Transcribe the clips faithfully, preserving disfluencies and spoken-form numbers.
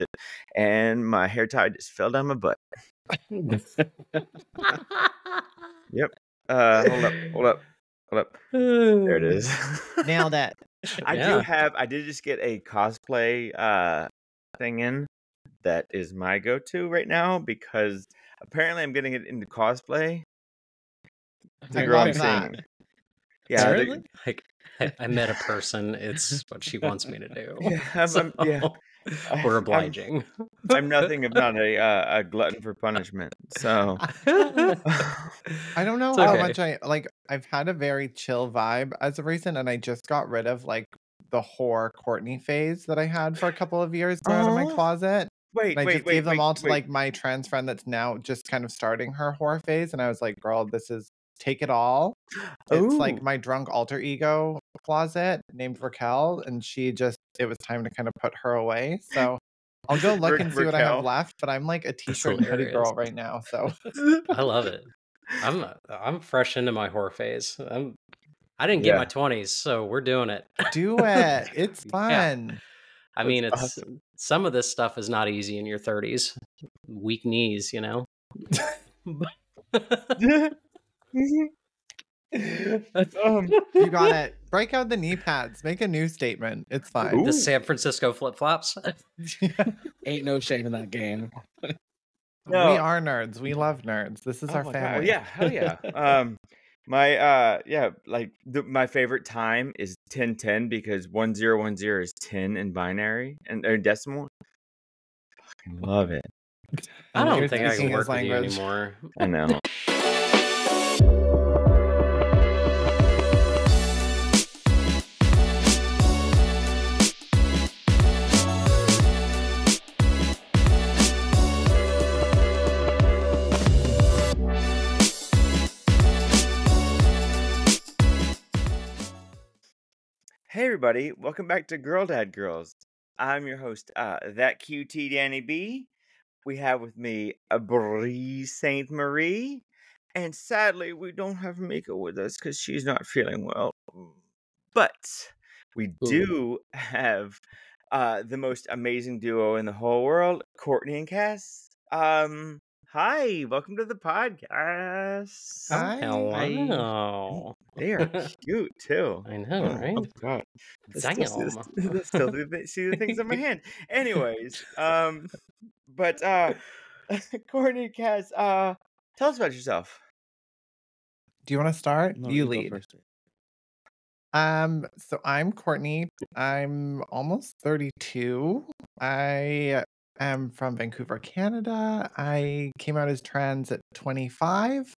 it, and my hair tie just fell down my butt. Yep. Uh, hold up, hold up, hold up. There it is. Nailed it. I Yeah. do have. I did just get a cosplay uh thing in that is my go-to right now because apparently I'm getting it into cosplay. The I girl I'm love that. seeing. Yeah, the- Apparently? Like, I, I met a person. It's what she wants me to do. Yeah, I'm- I'm- yeah. I- We're I'm- obliging. I'm nothing if not a uh, a glutton for punishment. So I don't know It's how okay. much I like. I've had a very chill vibe as of recent, and I just got rid of like the whore Courtney phase that I had for a couple of years out of my Aw. closet. wait, And I wait, just wait, gave them wait, all to wait. like my trans friend that's now just kind of starting her whore phase, and I was like, "Girl, this is take it all." It's like Ooh. my drunk alter ego closet named Raquel, and she just it was time to kind of put her away. So I'll go look Ra- and see what I have Raquel. left. But I'm like a t-shirt and hoodie hilarious. girl right now. So I love it. I'm I'm fresh into my horror phase. I'm I didn't Yeah. get my twenties, so we're doing it. do it. It's Yeah. fun. I That's mean, it's awesome. some of this stuff is not easy in your thirties. Weak knees, you know. um, You got it. Break out the knee pads. Make a new statement. It's fine. The Ooh. San Francisco flip flops. Ain't no shame in that game. No. We are nerds. We love nerds. This is Oh our my God. family. Yeah, hell yeah. um, my uh, yeah, like the, my favorite time is ten ten because one zero one zero is ten in binary and or decimal. Fucking love it. I And don't you're think I can speaking his work with you language. anymore. I know. Hey everybody, welcome back to Girl Dad Girls. I'm your host, uh, that Q T Danny B. We have with me a Brie Saint Marie, and sadly we don't have Mika with us because she's not feeling well. But we Ooh. do have uh, the most amazing duo in the whole world, Courtney and Cass. Um, hi, welcome to the podcast. Hi. Hello. They are cute too. I know, Oh, right? oh God. Let's still, see, Damn. the- let's still see the- see the things on my hand. Anyways, um, but uh, Courtney, Cass, uh, tell us about yourself. Do you want to start? No, you go lead. first. Um, so I'm Courtney. I'm almost thirty-two. I am from Vancouver, Canada. I came out as trans at twenty-five.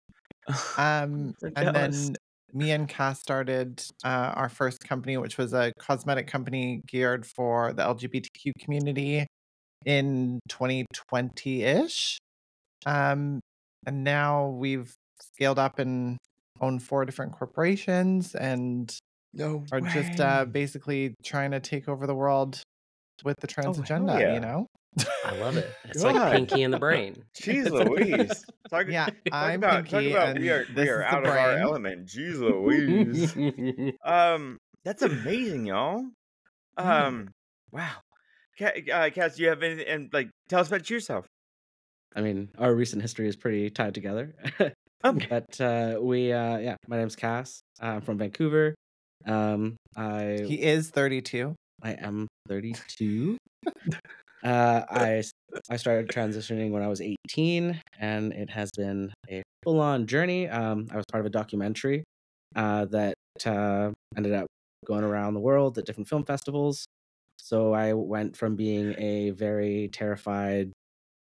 Um, So and jealous. then me and Cass started uh, our first company, which was a cosmetic company geared for the L G B T Q community in twenty twenty-ish. Um, and now we've scaled up and own four different corporations and No are just uh, way. basically trying to take over the world with the trans Oh, hell agenda, yeah. you know? I love it. It's God. like Pinky in the Brain. Jeez Louise. Talk, Yeah, talk I'm about talk Pinky, about we and are this we are is the out of our brain. element. Jeez Louise. um, that's amazing, y'all. Yeah. Um, wow. Ca- uh, Cass, do you have anything? And like, tell us about yourself. I mean, our recent history is pretty tied together. Okay. But uh, we, uh, yeah, my name's Cass. I'm from Vancouver. Um, I He is thirty-two. I am thirty-two. uh, I I started transitioning when I was eighteen, and it has been a full-on journey. Um, I was part of a documentary uh, that uh, ended up going around the world at different film festivals. So I went from being a very terrified,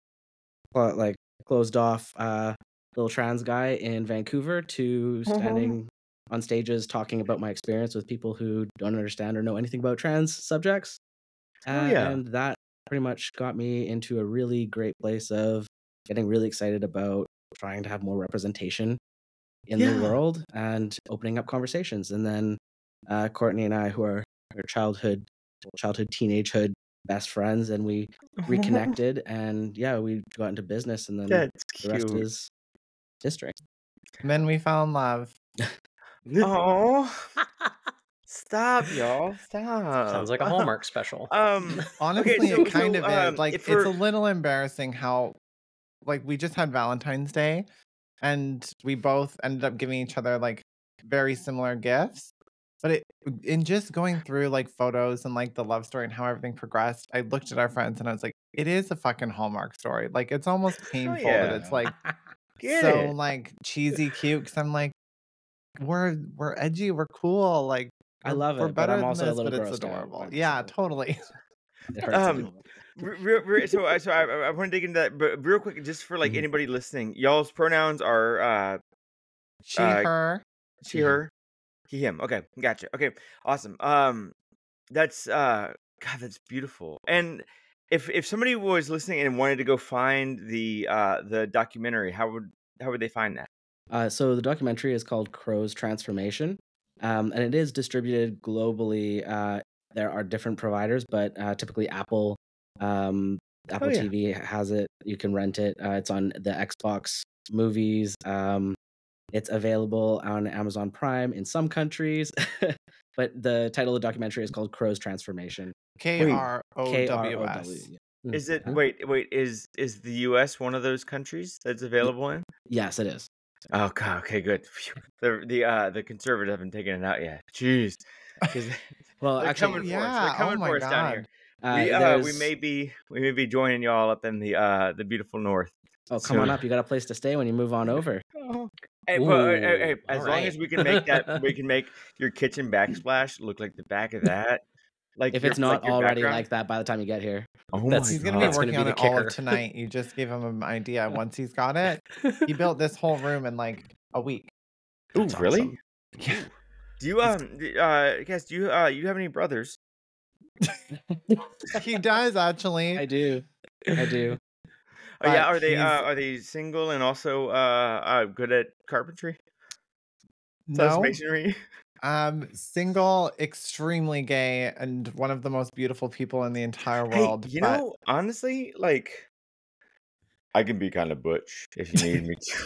clo- like closed off uh, little trans guy in Vancouver to standing on stages talking about my experience with people who don't understand or know anything about trans subjects. Oh, Uh, yeah. And that pretty much got me into a really great place of getting really excited about trying to have more representation in Yeah. the world and opening up conversations. And then uh, Courtney and I, who are our childhood, childhood, teenagehood best friends, and we reconnected, and yeah, we got into business, and then That's the rest cute. is history. And then we fell in love. Oh, Stop, y'all. Stop. Sounds like a Hallmark special. Um. Honestly, Okay. So it kind so of um. is. Like, If it's a for little embarrassing how, like, we just had Valentine's Day and we both ended up giving each other like very similar gifts. But it in just going through like photos and like the love story and how everything progressed, I looked at our friends and I was like, it is a fucking Hallmark story. Like, it's almost oh painful that yeah, it's like get so it. like cheesy cute because I'm like, we're we're edgy, we're cool, like I we're love we're it, but better I'm than also a this, little but it's grossed out adorable. when Yeah, someone totally. it hurts a Um. little. Re- re- so I so I, I want to dig into that, but real quick, just for like Mhm. anybody listening, y'all's pronouns are uh She, uh her. she, He, him. her, he, him. Okay, gotcha. Okay, awesome. Um, that's uh, God, that's beautiful. And if if somebody was listening and wanted to go find the uh the documentary, how would how would they find that? Uh, so the documentary is called Crow's Transformation, um, and it is distributed globally. Uh, there are different providers, but uh, typically Apple, um, Oh Apple yeah. T V has it. You can rent it. Uh, it's on the Xbox movies. Um, it's available on Amazon Prime in some countries, but the title of the documentary is called Crow's Transformation. K Wait, R O K R W O W. S. Yeah. is it Mhm. wait wait is is the U S one of those countries that's Ye- available in? Yes, it is. Oh God, okay, good. Phew. The the uh the conservatives haven't taken it out yet. Jeez, because Well, they're actually, coming for us. They're Yeah. Oh coming my for us down here. God. uh, We uh we there's may be we may be joining y'all up in the uh the beautiful north oh come on soon. up. You got a place to stay when you move on over. Oh. Hey, but uh, hey, hey, Ooh, as all long right. as we can make that, we can make your kitchen backsplash look like the back of that, like If your it's like not your already background. like that by the time you get here. Oh my That's He's gonna be that's God. gonna working be on the it all of kicker. tonight. You just gave him an idea. Once he's got it, he built this whole room in like a week. Ooh, That's really? awesome. Yeah. Ooh. Do you um d- uh guess do you uh you have any brothers? He does actually, I do. I do. Oh yeah, but are they uh he's are they single and also uh, uh good at carpentry? Slash no. masonry? Um, single, extremely gay, and one of the most beautiful people in the entire Hey, world. you But know, honestly, like I can be kind of butch if you need me to.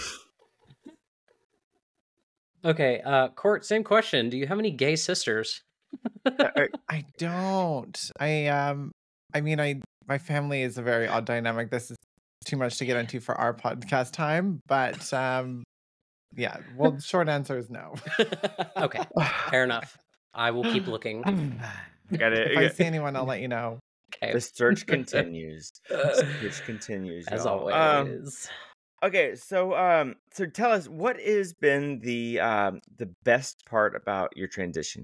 Okay, uh, Court, same question. Do you have any gay sisters? Uh, uh, I don't. I um, I mean, I my family is a very odd dynamic. This is too much to get into for our podcast time, but um, yeah. Well, the short answer is no. Okay, fair enough. I will keep looking. Got If I it. see anyone, I'll let you know. Okay. The search continues. Search continues, As y'all. Um, always. okay, so um, so tell us what has been the um the best part about your transition?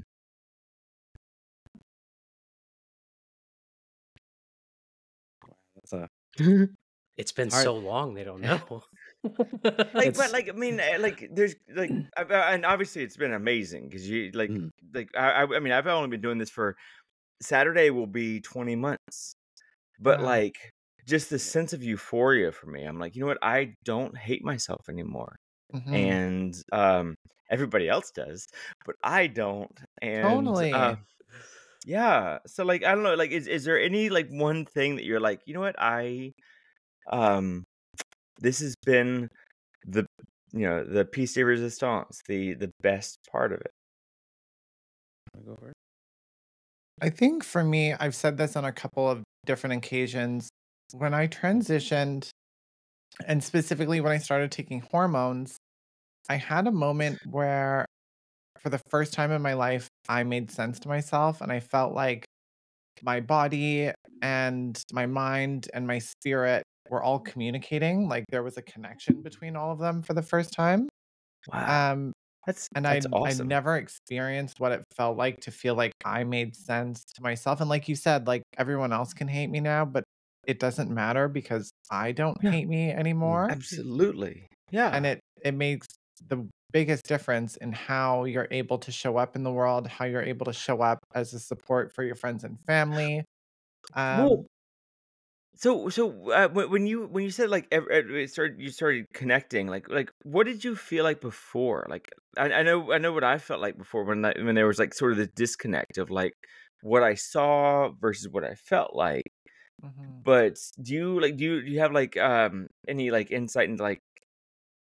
That's a It's been hard. so long they don't know. Like, but It's like, I mean, uh, like, there's like, I- I- and obviously it's been amazing because you like, mm, like, I, I I mean, I've only been doing this for Saturday will be twenty months, but Wow. like, just the yeah. sense of euphoria for me, I'm like, you know what? I don't hate myself anymore, Mhm. and um, everybody else does, but I don't, and uh, Totally. yeah. So like, I don't know, like, is is there any like one thing that you're like, you know what? I um, this has been the you know the piece de resistance, the the best part of it. Wanna go first? I think for me, I've said this on a couple of different occasions. When I transitioned, and specifically when I started taking hormones, I had a moment where, for the first time in my life, I made sense to myself and I felt like my body and my mind and my spirit were all communicating. Like there was a connection between all of them for the first time. Wow, Um, that's and that's I I awesome. never experienced what it felt like to feel like I made sense to myself. And like you said, like everyone else can hate me now, but it doesn't matter because I don't Yeah, hate me Mm, anymore. absolutely. And Yeah. it it makes the biggest difference in how you're able to show up in the world, how you're able to show up as a support for your friends and family. Well, Um, so so uh, when when you when you said like ev- ev- it started you started connecting like like what did you feel like before? Like I, I know I know what I felt like before when I, when there was like sort of this disconnect of like what I saw versus what I felt like. mhm. But do you like do you do you have like um any like insight into like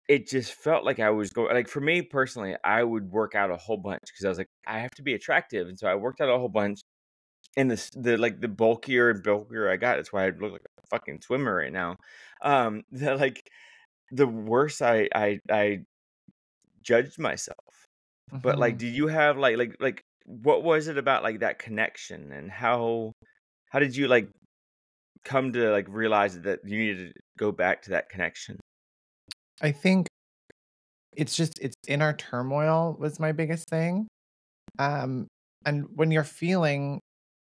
it just felt like I was going, like, for me personally, I would work out a whole bunch because I was like, I have to be attractive. And so I worked out a whole bunch. And the, the like the bulkier and bulkier I got, that's why I look like a fucking swimmer right now. Um, the, like the worse I, I, I judged myself. But like, Mhm. did you have like, like, like, what was it about like that connection and how, how did you like come to like realize that you needed to go back to that connection? I think it's just it's inner turmoil was my biggest thing. Um, and when you're feeling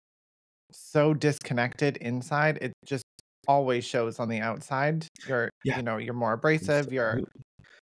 so disconnected inside, it just always shows on the outside. You're, Yeah, you know, you're more abrasive. You're, absolutely.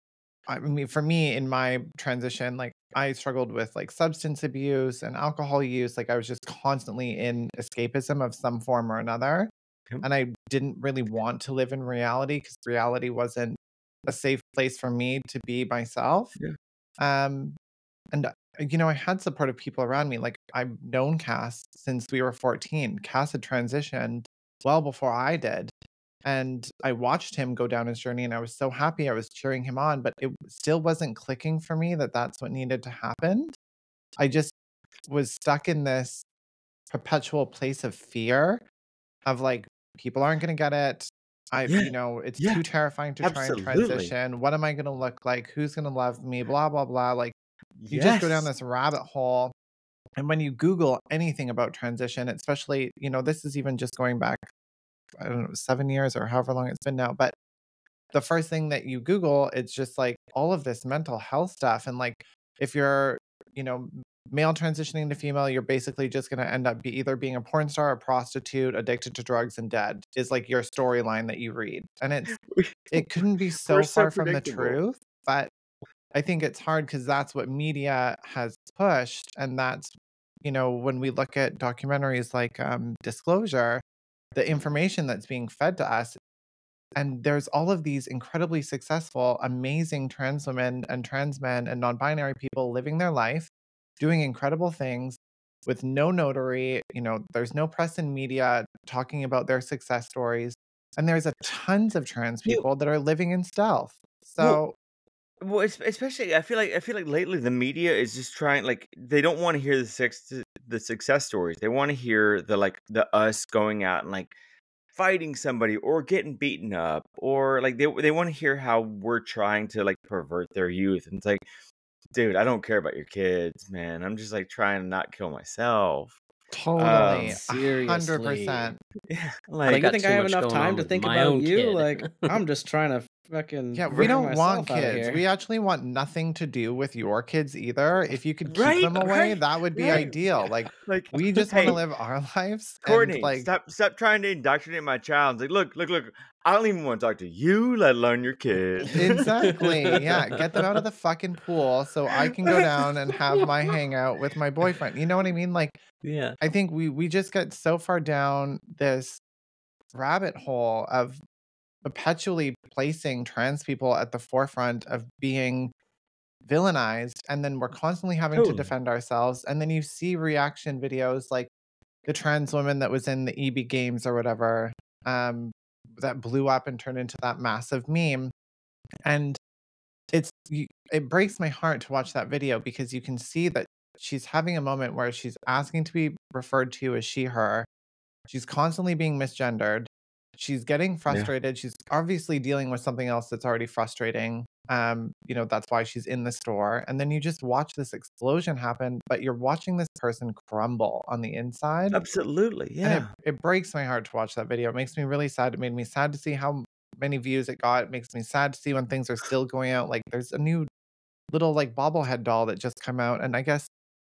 I mean, for me in my transition, like I struggled with like substance abuse and alcohol use. Like I was just constantly in escapism of some form or another. Yep. And I didn't really want to live in reality because reality wasn't a safe place for me to be myself. Yeah. Um, and, uh, you know, I had supportive people around me. Like, I've known Cass since we were fourteen. Cass had transitioned well before I did. And I watched him go down his journey and I was so happy. I was cheering him on, but it still wasn't clicking for me that that's what needed to happen. I just was stuck in this perpetual place of fear of like, people aren't going to get it. I, Yeah. you know, it's Yeah. too terrifying to try and Absolutely. transition. What am I going to look like? Who's going to love me? Blah, blah, blah. Like, you just go down Yes. this rabbit hole. And when you Google anything about transition, especially, you know, this is even just going back, I don't know, seven years or however long it's been now. But the first thing that you Google, it's just like all of this mental health stuff. And like, if you're, you know, male transitioning to female, you're basically just going to end up be either being a porn star, a prostitute, addicted to drugs, and dead is like your storyline that you read. And it's, it couldn't be We're so so far from the predictable. truth. But I think it's hard because that's what media has pushed. And that's, you know, when we look at documentaries like um, Disclosure, the information that's being fed to us, and there's all of these incredibly successful, amazing trans women and trans men and non-binary people living their life, doing incredible things with no notary. You know, there's no press and media talking about their success stories. And there's a tons of trans Well, people that are living in stealth. well, So well, es- especially I feel like I feel like lately the media is just trying, like, they don't want to hear the sex the success stories. They want to hear the like the us going out and like fighting somebody or getting beaten up, or like they they want to hear how we're trying to like pervert their youth. And it's like, dude, I don't care about your kids, man. I'm just like trying to not kill myself. totally, Um, a hundred Seriously. percent. yeah, I Like, like you got think too I have much enough going time on to with think my about own you? kid. Like, I'm just trying to fucking Yeah, we figure don't want myself out of kids. here. We actually want nothing to do with your kids either. If you could keep right, them away, right, that would be right. ideal. Like, Like, we just want to hey, live our lives and Courtney, like stop stop trying to indoctrinate my child. It's like, look, look, look. I don't even want to talk to you, let alone your kid. exactly. Yeah, get them out of the fucking pool so I can go down and have my hangout with my boyfriend. You know what I mean? Like, Yeah. I think we we just get so far down this rabbit hole of perpetually placing trans people at the forefront of being villainized, and then we're constantly having to Totally. defend ourselves. And then you see reaction videos like the trans woman that was in the E B Games or whatever, um, that blew up and turned into that massive meme. And it's you, it breaks my heart to watch that video because you can see that she's having a moment where she's asking to be referred to as she, her. She's constantly being misgendered. She's getting Yeah. frustrated. She's obviously dealing with something else that's already frustrating. Um, you know, that's why she's in the store. And then you just watch this explosion happen, but you're watching this person crumble on the inside. Absolutely. And it, Yeah. it breaks my heart to watch that video. It makes me really sad. It made me sad to see how many views it got. It makes me sad to see when things are still going out. Like there's a new little like bobblehead doll that just come out. And I guess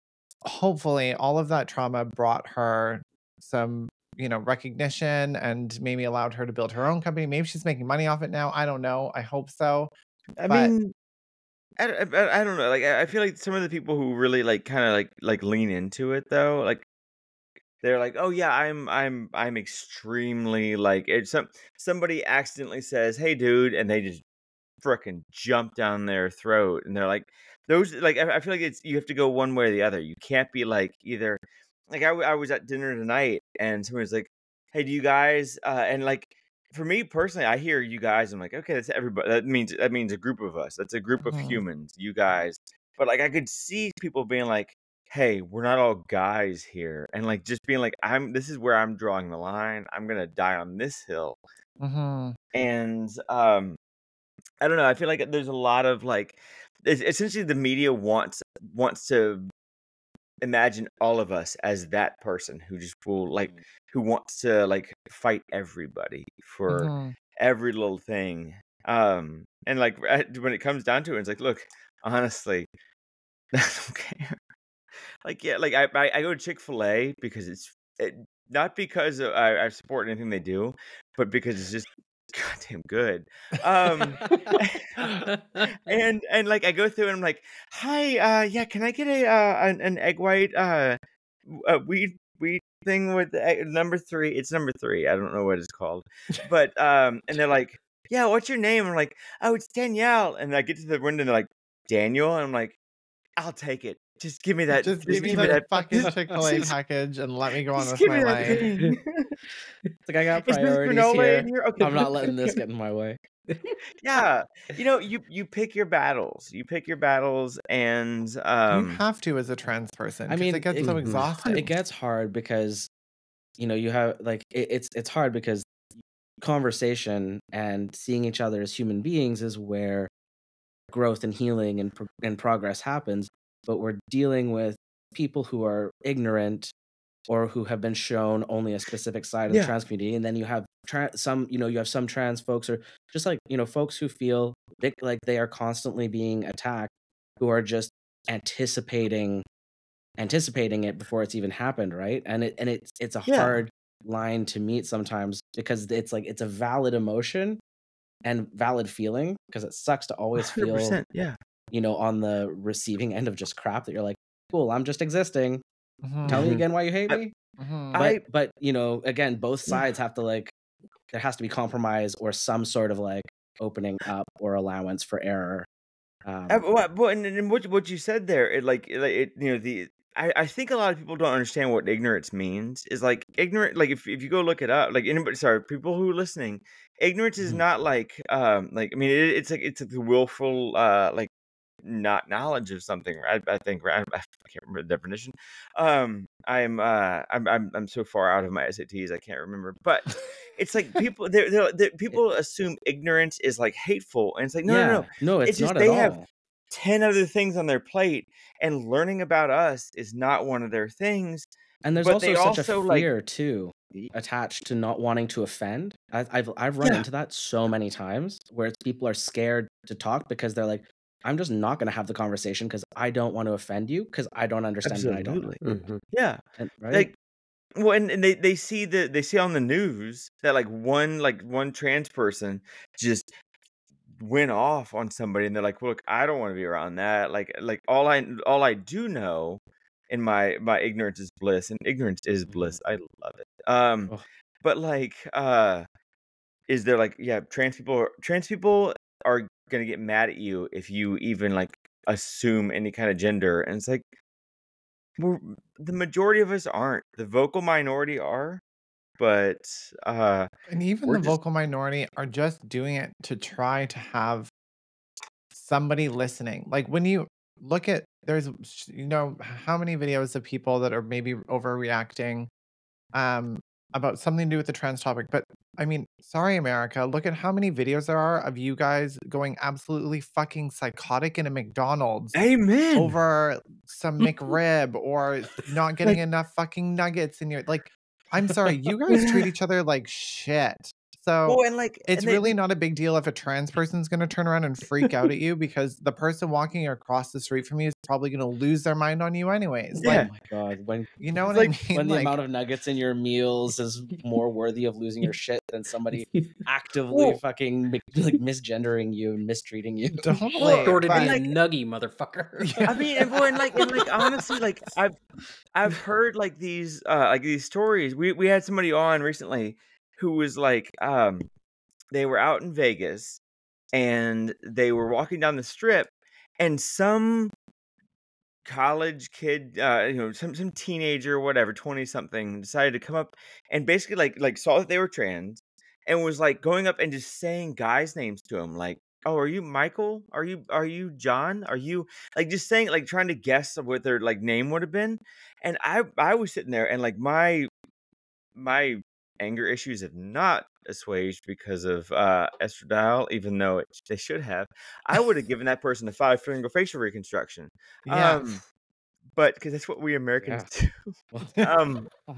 hopefully all of that trauma brought her some, you know, recognition and maybe allowed her to build her own company. Maybe she's making money off it now. I don't know. I hope so. I But mean, I, don't- I, I don't know. Like, I I feel like some of the people who really like kind of like like lean into it though, like they're like, oh yeah, I'm I'm I'm extremely like it's some somebody accidentally says, hey dude, and they just frickin' jump down their throat, and they're like, those like I, I feel like it's you have to go one way or the other. You can't be like either. Like I, w- I was at dinner tonight, and somebody was like, hey, do you guys? Uh, and like for me personally, I hear you guys. I'm like, okay, that's everybody. That means that means a group of us. That's a group of Mhm. humans. You guys. But like, I could see people being like, hey, we're not all guys here, and like just being like, I'm. This is where I'm drawing the line. I'm gonna die on this hill. Mhm. And um, I don't know. I feel like there's a lot of like, it's, essentially, the media wants wants to imagine all of us as that person who just will like who wants to like fight everybody for Mhm. every little thing. Um, and like at- when it comes down to it, it's like, look, honestly, I don't care. Like, yeah, like I I, I go to Chick-fil-A because it's it, not because of, I, I support anything they do, but because it's just goddamn good. Um, and and like I go through and I'm like, hi, uh, yeah, can I get a uh an, an egg white uh w- uh, wheat wheat thing with the egg, number three? It's number three. I don't know what it's called, but um, and they're like, yeah, what's your name? I'm like, oh, it's Danielle. And I get to the window and they're like, Daniel, and I'm like, I'll take it. Just give me that. Just Just give me give me the that. fucking Just, Chick-fil-A just, package and let me go on just with give my me that life. thing. It's like I got Is Miss priorities Granola in here. here? Okay. I'm not letting this get in my way. Yeah, you know, you you pick your battles. You pick your battles, and You um, have to as a trans person I because it mean, gets it, so Mhm. exhausting. it gets hard because you know you have like it, it's it's hard because conversation and seeing each other as human beings is where growth and healing and pro- and progress happens. But we're dealing with people who are ignorant or who have been shown only a specific side of the yeah, trans community, and then you have tra- some you know you have some trans folks or just like you know folks who feel vic- like they are constantly being attacked, who are just anticipating anticipating it before it's even happened, right? And it and it's it's a yeah, hard line to meet sometimes because it's like it's a valid emotion and valid feeling because it sucks to always hundred feel percent. Yeah, you know on the receiving end of just crap that you're like, cool, I'm just existing, tell me Mhm. Mhm. again why you hate I, me. Mhm. But I but you know again both yeah. sides have to like there has to be compromise or some sort of like opening up or allowance for error. I, um well, well, and, and what what you said there, it like it, like, it you know the. I, I think a lot of people don't understand what ignorance means. Is like ignorant. Like if, if you go look it up, like anybody, sorry, people who are listening, ignorance is mhm. not like um like I mean it, it's like it's like the willful uh like not knowledge of something. I, I think right. I, I can't remember the definition. Um, I'm uh I'm I'm I'm so far out of my S A Ts I can't remember. But it's like people they're, they're, they're- It- people assume ignorance is like hateful, and it's like no no no. yeah, no, It's it's just not at they have all. ten other things on their plate, and learning about us is not one of their things. And there's But also they such a also like fear too attached to not wanting to offend. I, I've I've run yeah, into that so many times where it's people are scared to talk because they're like, I'm just not going to have the conversation because I don't want to offend you because I don't understand and I don't know. absolutely. Mhm. Yeah. And right? Like well, and, and they, they see the they see on the news that like one like one trans person just went off on somebody, and they're like, "Look, I don't want to be around that." Like like all I all I do know in my my ignorance is bliss, and ignorance is Mhm. bliss. I love it. Um, Oh, but like, uh, is there like yeah, trans people are, trans people are gonna get mad at you if you even like assume any kind of gender, and it's like we're, the majority of us aren't. The vocal minority are, but uh, And even we're the just vocal minority are just doing it to try to have somebody listening. Like when you look at there's sh- you know how many videos of people that are maybe overreacting um about something to do with the trans topic. But I mean, sorry America, look at how many videos there are of you guys going absolutely fucking psychotic in a McDonald's amen. over some McRib or not getting Like enough fucking nuggets in your like I'm sorry, you guys treat yeah. each other like shit. So Well, and like it's and they, really they not a big deal if a trans person's gonna turn around and freak out at you because the person walking across the street from you is probably gonna lose their mind on you anyways. oh Like, yeah. my god, when you know It's what I like mean? when the Like, amount of nuggets in your meals is more worthy of losing your shit than somebody actively well, fucking mi- like misgendering you and mistreating you. well, totally. Shorted me and But a like nuggy, motherfucker. yeah. I mean, and well, and like and like honestly, like I've I've heard like these uh like these stories. We we had somebody on recently who was like um they were out in Vegas and they were walking down the strip, and some college kid, uh, you know, some some teenager or whatever, twenty something, decided to come up and basically like like saw that they were trans and was like going up and just saying guys' names to him, like, "Oh, are you Michael? Are you are you John? Are you," like, just saying, like, trying to guess what their like name would have been. And I I was sitting there, and like my my anger issues have not assuaged because of uh estradiol, even though it, they should have. I would have given that person a five finger facial reconstruction. Yeah. Um, but because that's what we Americans Yeah. do. Well, Um, I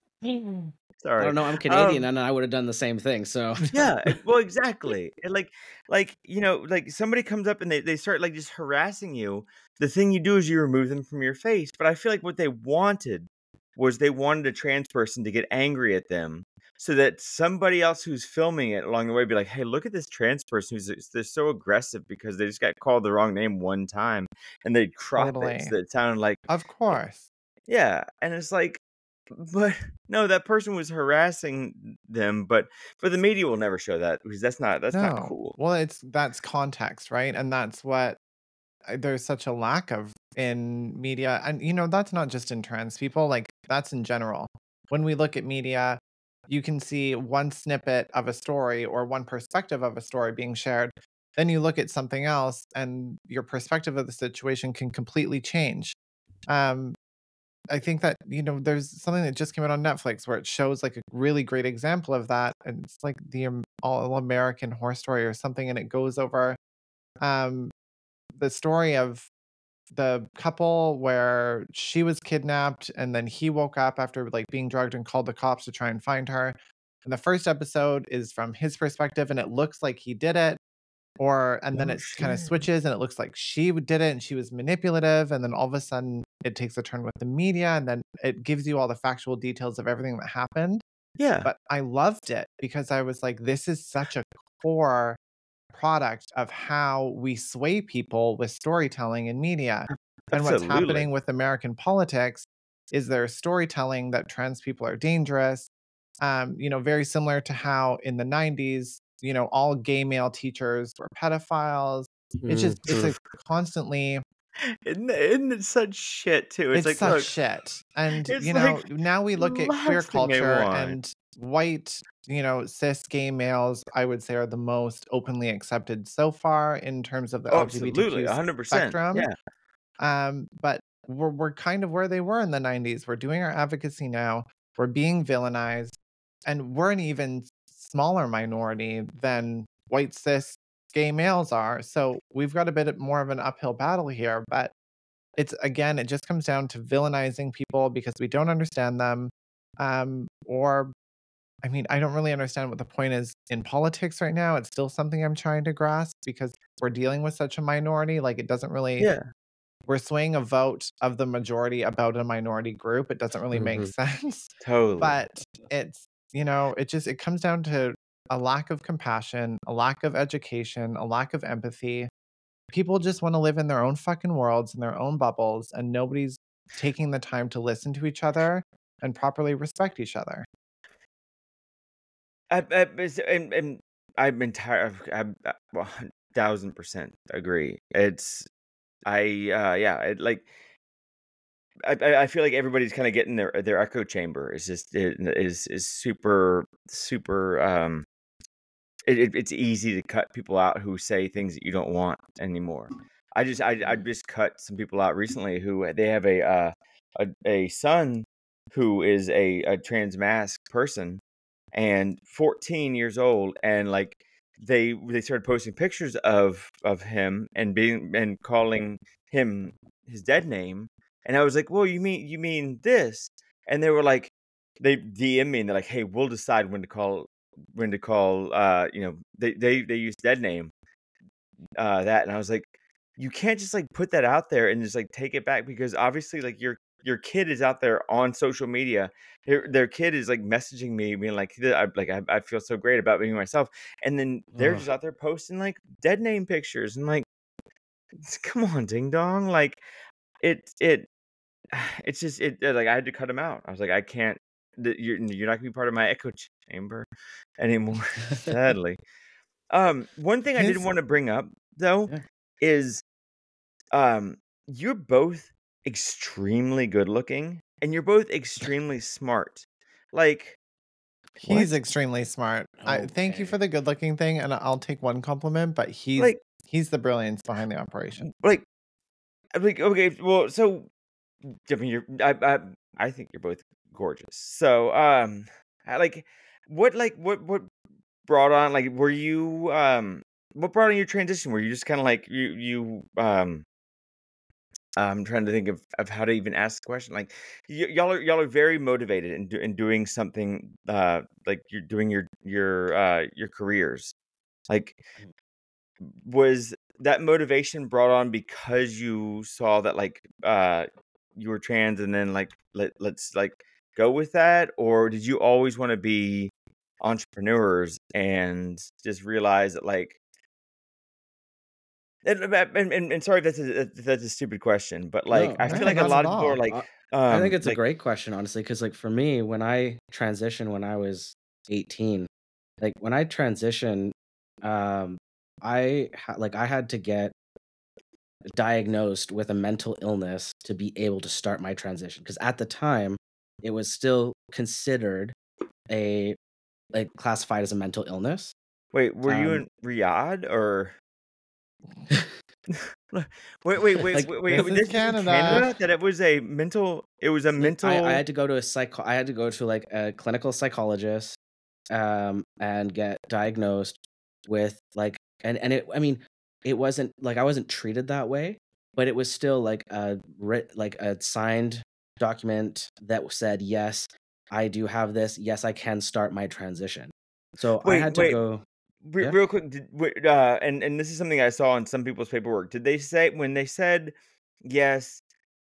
mean, I sorry. don't know. I'm Canadian, Um, and I would have done the same thing. So yeah, e- well, exactly. And like, like you know, like somebody comes up and they they start like just harassing you. The thing you do is you remove them from your face. But I feel like what they wanted was they wanted a trans person to get angry at them, so that somebody else who's filming it along the way be like, "Hey, look at this trans person who's they're so aggressive because they just got called the wrong name one time," and they'd crop it Totally. so that it sounded like, Of course. yeah. And it's like, but no, that person was harassing them, but but the media will never show that because that's not that's not No. cool. Well, it's that's context, right? And that's what uh, there's such a lack of in media. And you know, that's not just in trans people, like that's in general. When we look at media, you can see one snippet of a story or one perspective of a story being shared. Then you look at something else and your perspective of the situation can completely change. Um, I think that, you know, there's something that just came out on Netflix where it shows like a really great example of that. And it's like the um, All American Horror Story or something. And it goes over um, the story of the couple where she was kidnapped and then he woke up after like being drugged and called the cops to try and find her. And the first episode is from his perspective and it looks like he did it. Or and then Oh it kind of shit. switches and it looks like she w- did it and she was manipulative. And then all of a sudden it takes a turn with the media and then it gives you all the factual details of everything that happened. Yeah, But I loved it because I was like, this is such a core product of how we sway people with storytelling and media. And what's absolutely. happening with American politics is there's storytelling that trans people are dangerous. Um, you know, very similar to how in the nineties, you know, all gay male teachers were pedophiles. It's Mm, just, it's a constantly, Isn't it, isn't it such shit too? It's it's like, such look, shit. And, it's you like know, now we the look at queer last thing they culture want. and white, you know, cis gay males, I would say are the most openly accepted so far in terms of the Oh, absolutely, L G B T Q a hundred percent. spectrum. Yeah, Um, but we're, we're kind of where they were in the nineties. We're doing our advocacy now. We're being villainized. And we're an even smaller minority than white cis gay males are. So we've got a bit more of an uphill battle here. But it's again, it just comes down to villainizing people because we don't understand them. Um, or I mean, I don't really understand what the point is in politics right now. It's still something I'm trying to grasp because we're dealing with such a minority. Like it doesn't really yeah, we're swaying a vote of the majority about a minority group. It doesn't really make mhm. sense. totally. But it's, you know, it just it comes down to a lack of compassion, a lack of education, a lack of empathy. People just want to live in their own fucking worlds, in their own bubbles, and nobody's taking the time to listen to each other and properly respect each other. I, I it's- and, and I'm entire. I'm uh, well, thousand percent agree. It's I uh yeah. It, like I I I feel like everybody's kind of getting their their echo chamber is just it is is super super um it, it it's easy to cut people out who say things that you don't want anymore. I just I I just cut some people out recently who they have a uh a, a son who is a, a trans mask person and fourteen years old, and like they they started posting pictures of of him and being and calling him his dead name. And I was like, well, you mean you mean this? And they were like, they D M me and they're like, hey, we'll decide when to call when to call uh you know they they they use dead name uh that. And I was like, you can't just like put that out there and just like take it back because obviously like your your kid is out there on social media. Their, their kid is like messaging me being like "Th- I like I, I feel so great about being myself," and then they're Ugh. just out there posting like dead name pictures and like come on ding dong, like it it it's just it uh, like I had to cut him out. I was like, I can't th- you're, you're not gonna be part of my echo chamber anymore. Sadly. Um, one thing I did His want to bring up though Yeah. is um you're both extremely good looking and you're both extremely smart. Like He's What? extremely smart. I thank you for Okay. the good looking thing, and I'll take one compliment, but he's Like, he's the brilliance behind the operation. like, I'm like, okay, well, so I mean, you're, I, I, I think you're both gorgeous. So, um, I, like, what, like, what, what brought on, like, were you, um, what brought on your transition? Were you just kind of like you, you, um, I'm trying to think of, of how to even ask the question. Like, y- y'all are y'all are very motivated in, do, in doing something, uh, like you're doing your your uh your careers. Like, was that motivation brought on because you saw that like uh you were trans and then like let let's like go with that, or did you always want to be entrepreneurs and just realize that like and, and, and, and sorry if that's a, if that's a stupid question, but like No, I I feel No, like a think not it's lot at of people are all. like uh, I think um it's a like great question, honestly, because like for me, when I transitioned when I was eighteen, like when I transitioned, um, I ha- like I had to get diagnosed with a mental illness to be able to start my transition. Because at the time, it was still considered a like classified as a mental illness. wait, were you Um, in Riyadh or wait, wait, wait, wait, like wait, This wait, is this was in Canada. Canada that it was a mental it was a like I, I mental had to go to a psych I had to go to like a clinical psychologist um and get diagnosed with like and and it I mean it wasn't like I wasn't treated that way, but it was still like a writ like a signed document that said yes, I do have this, yes, I can start my transition. So I wait, had to wait, go. re- Yeah. real quick, did, wait, uh, and and this is something I saw in some people's paperwork. Did they say when they said yes,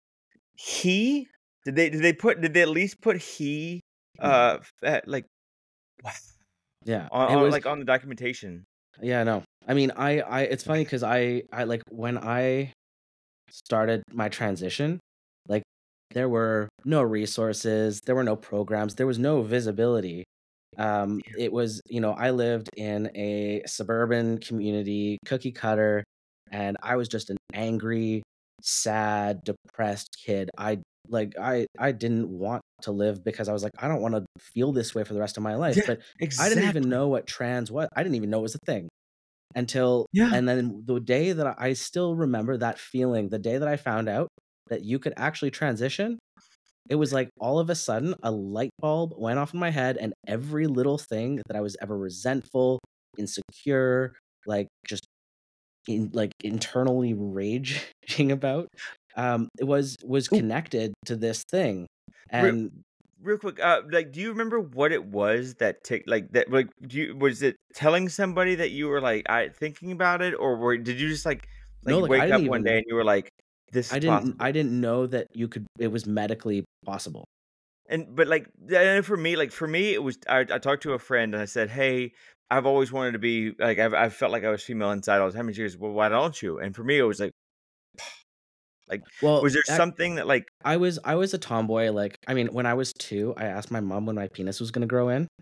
he? Did they did they put did they at least put he uh f- at, like wow, Yeah, on, it on was. like on the documentation? Yeah, no, I mean I I it's funny because I I like when I started my transition, like there were no resources, there were no programs, there was no visibility. Um, it was, you know, I lived in a suburban community, cookie cutter, and I was just an angry, sad, depressed kid. I like I I didn't want to live because I was like, I don't want to feel this way for the rest of my life. Yeah, But I didn't even exactly. know what trans was. I didn't even know it was a thing until Yeah. and then the day that I I still remember that feeling, the day that I found out that you could actually transition, it was like all of a sudden a light bulb went off in my head and every little thing that I was ever resentful, insecure, like just in like internally raging about, um, it was was Ooh, connected to this thing. re- And real quick, uh, like, do you remember what it was that tick like that? Like, do you was it telling somebody that you were like, I thinking about it, or were did you just like like no, like I wake didn't up one day even and you were like, this is I didn't possible? I didn't know that you could it was medically possible. And but like, yeah, for me, like for me, it was I, I talked to a friend and I said, hey, I've always wanted to be like I've I felt like I was female inside all the time. And she goes, well, why don't you? And for me, it was like, like, Well, was there ac something that like I was I was a tomboy, like, I mean, when I was two, I asked my mom when my penis was gonna grow in.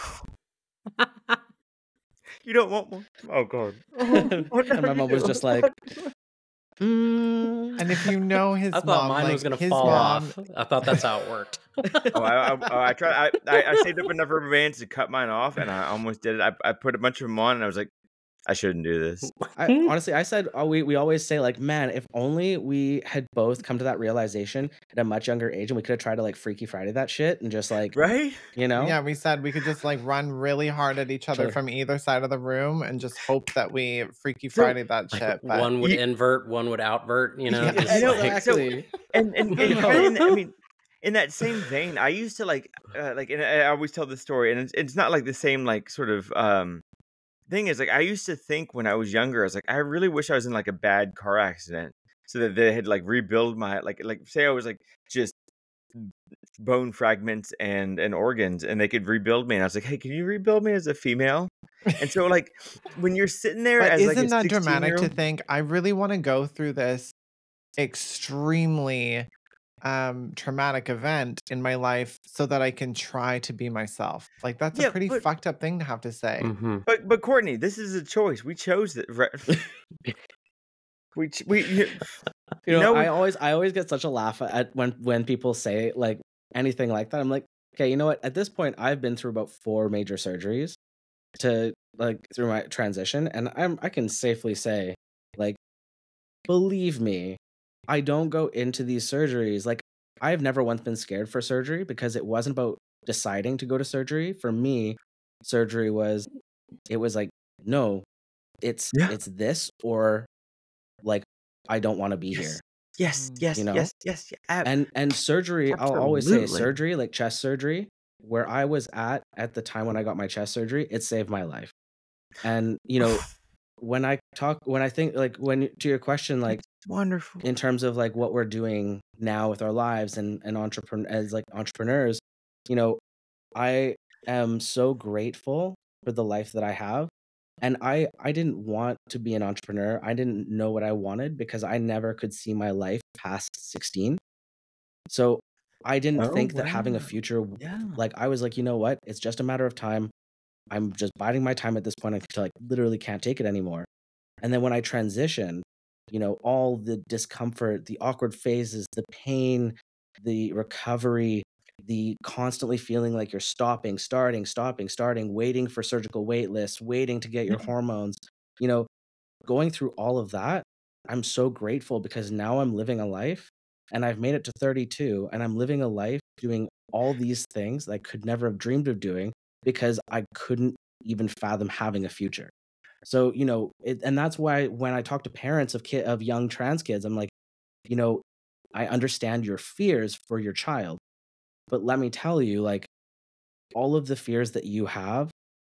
you don't want one? Oh God! And Oh no, my you mom was do. just like, "Mm." And if you know I his thought mom, mine was like gonna his fall mom, off. I thought that's how it worked. Oh, I, I, oh, I tried. I, I, I saved up enough rubber bands to cut mine off, and I almost did it. I, I put a bunch of them on, and I was like, I shouldn't do this. I honestly, I said, oh, we we always say like, "Man, if only we had both come to that realization at a much younger age, and we could have tried to like Freaky Friday that shit and just like, Right? you know, yeah, we said we could just like run really hard at each each other other." from either side of the room and just hope that we Freaky So Friday that Like shit. But one would you, invert, one would outvert. You know, yeah, you just know, like so Exactly. and and and kind of Yo. in, the- I mean, in that same vein, I used to like, uh, like, and I always tell this story, and it's, it's not like the same like sort of um thing is like I used to think when I was younger, I was like, I really wish I was in like a bad car accident, so that they had like rebuild my like like say I was like just bone fragments and and organs and they could rebuild me, and I was like, hey, can you rebuild me as a female? And so like when you're sitting there but as like a isn't that sixteen dramatic year to old, think I really want to go through this extremely um traumatic event in my life so that I can try to be myself? Like that's a yeah, pretty but fucked up thing to have to say. hmm but but Courtney, this is a choice we chose that right? we ch- we you, You you know, know I we always I always get such a laugh at when when people say like anything like that. I'm like, okay, you know what? At this point, I've been through about four major surgeries to like through my transition, and I'm I can safely say, like, believe me, I don't go into these surgeries like I've never once been scared for surgery because it wasn't about deciding to go to surgery. For me, surgery was it was like, no, it's Yeah. it's this or like I don't want to be Yes. here, Yes. Mm. Yes. you know? Yes. Yes. Yeah. ab- And and surgery, I'll always say Absolutely. surgery, like chest surgery, where I was at at the time when I got my chest surgery, it saved my life. And you know, when I talk when I think like when to your question, like It's wonderful. in terms of like what we're doing now with our lives and and entrepreneur as like entrepreneurs, you know, I am so grateful for the life that I have. And I I didn't want to be an entrepreneur. I didn't know what I wanted because I never could see my life past sixteen. So I didn't Oh think that having a wow. future, Yeah. like I was like, you know what? It's just a matter of time. I'm just biding my time at this point until I literally can't take it anymore. And then when I transitioned, you know, all the discomfort, the awkward phases, the pain, the recovery, the constantly feeling like you're stopping, starting, stopping, starting, waiting for surgical wait lists, waiting to get your hormones, you know, going through all of that, I'm so grateful because now I'm living a life and I've made it to thirty-two and I'm living a life doing all these things that I could never have dreamed of doing because I couldn't even fathom having a future. So, you know, it, and that's why when I talk to parents of kid of young trans kids, I'm like, you know, I understand your fears for your child, but let me tell you, like all of the fears that you have,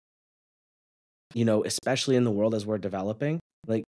you know, especially in the world as we're developing, like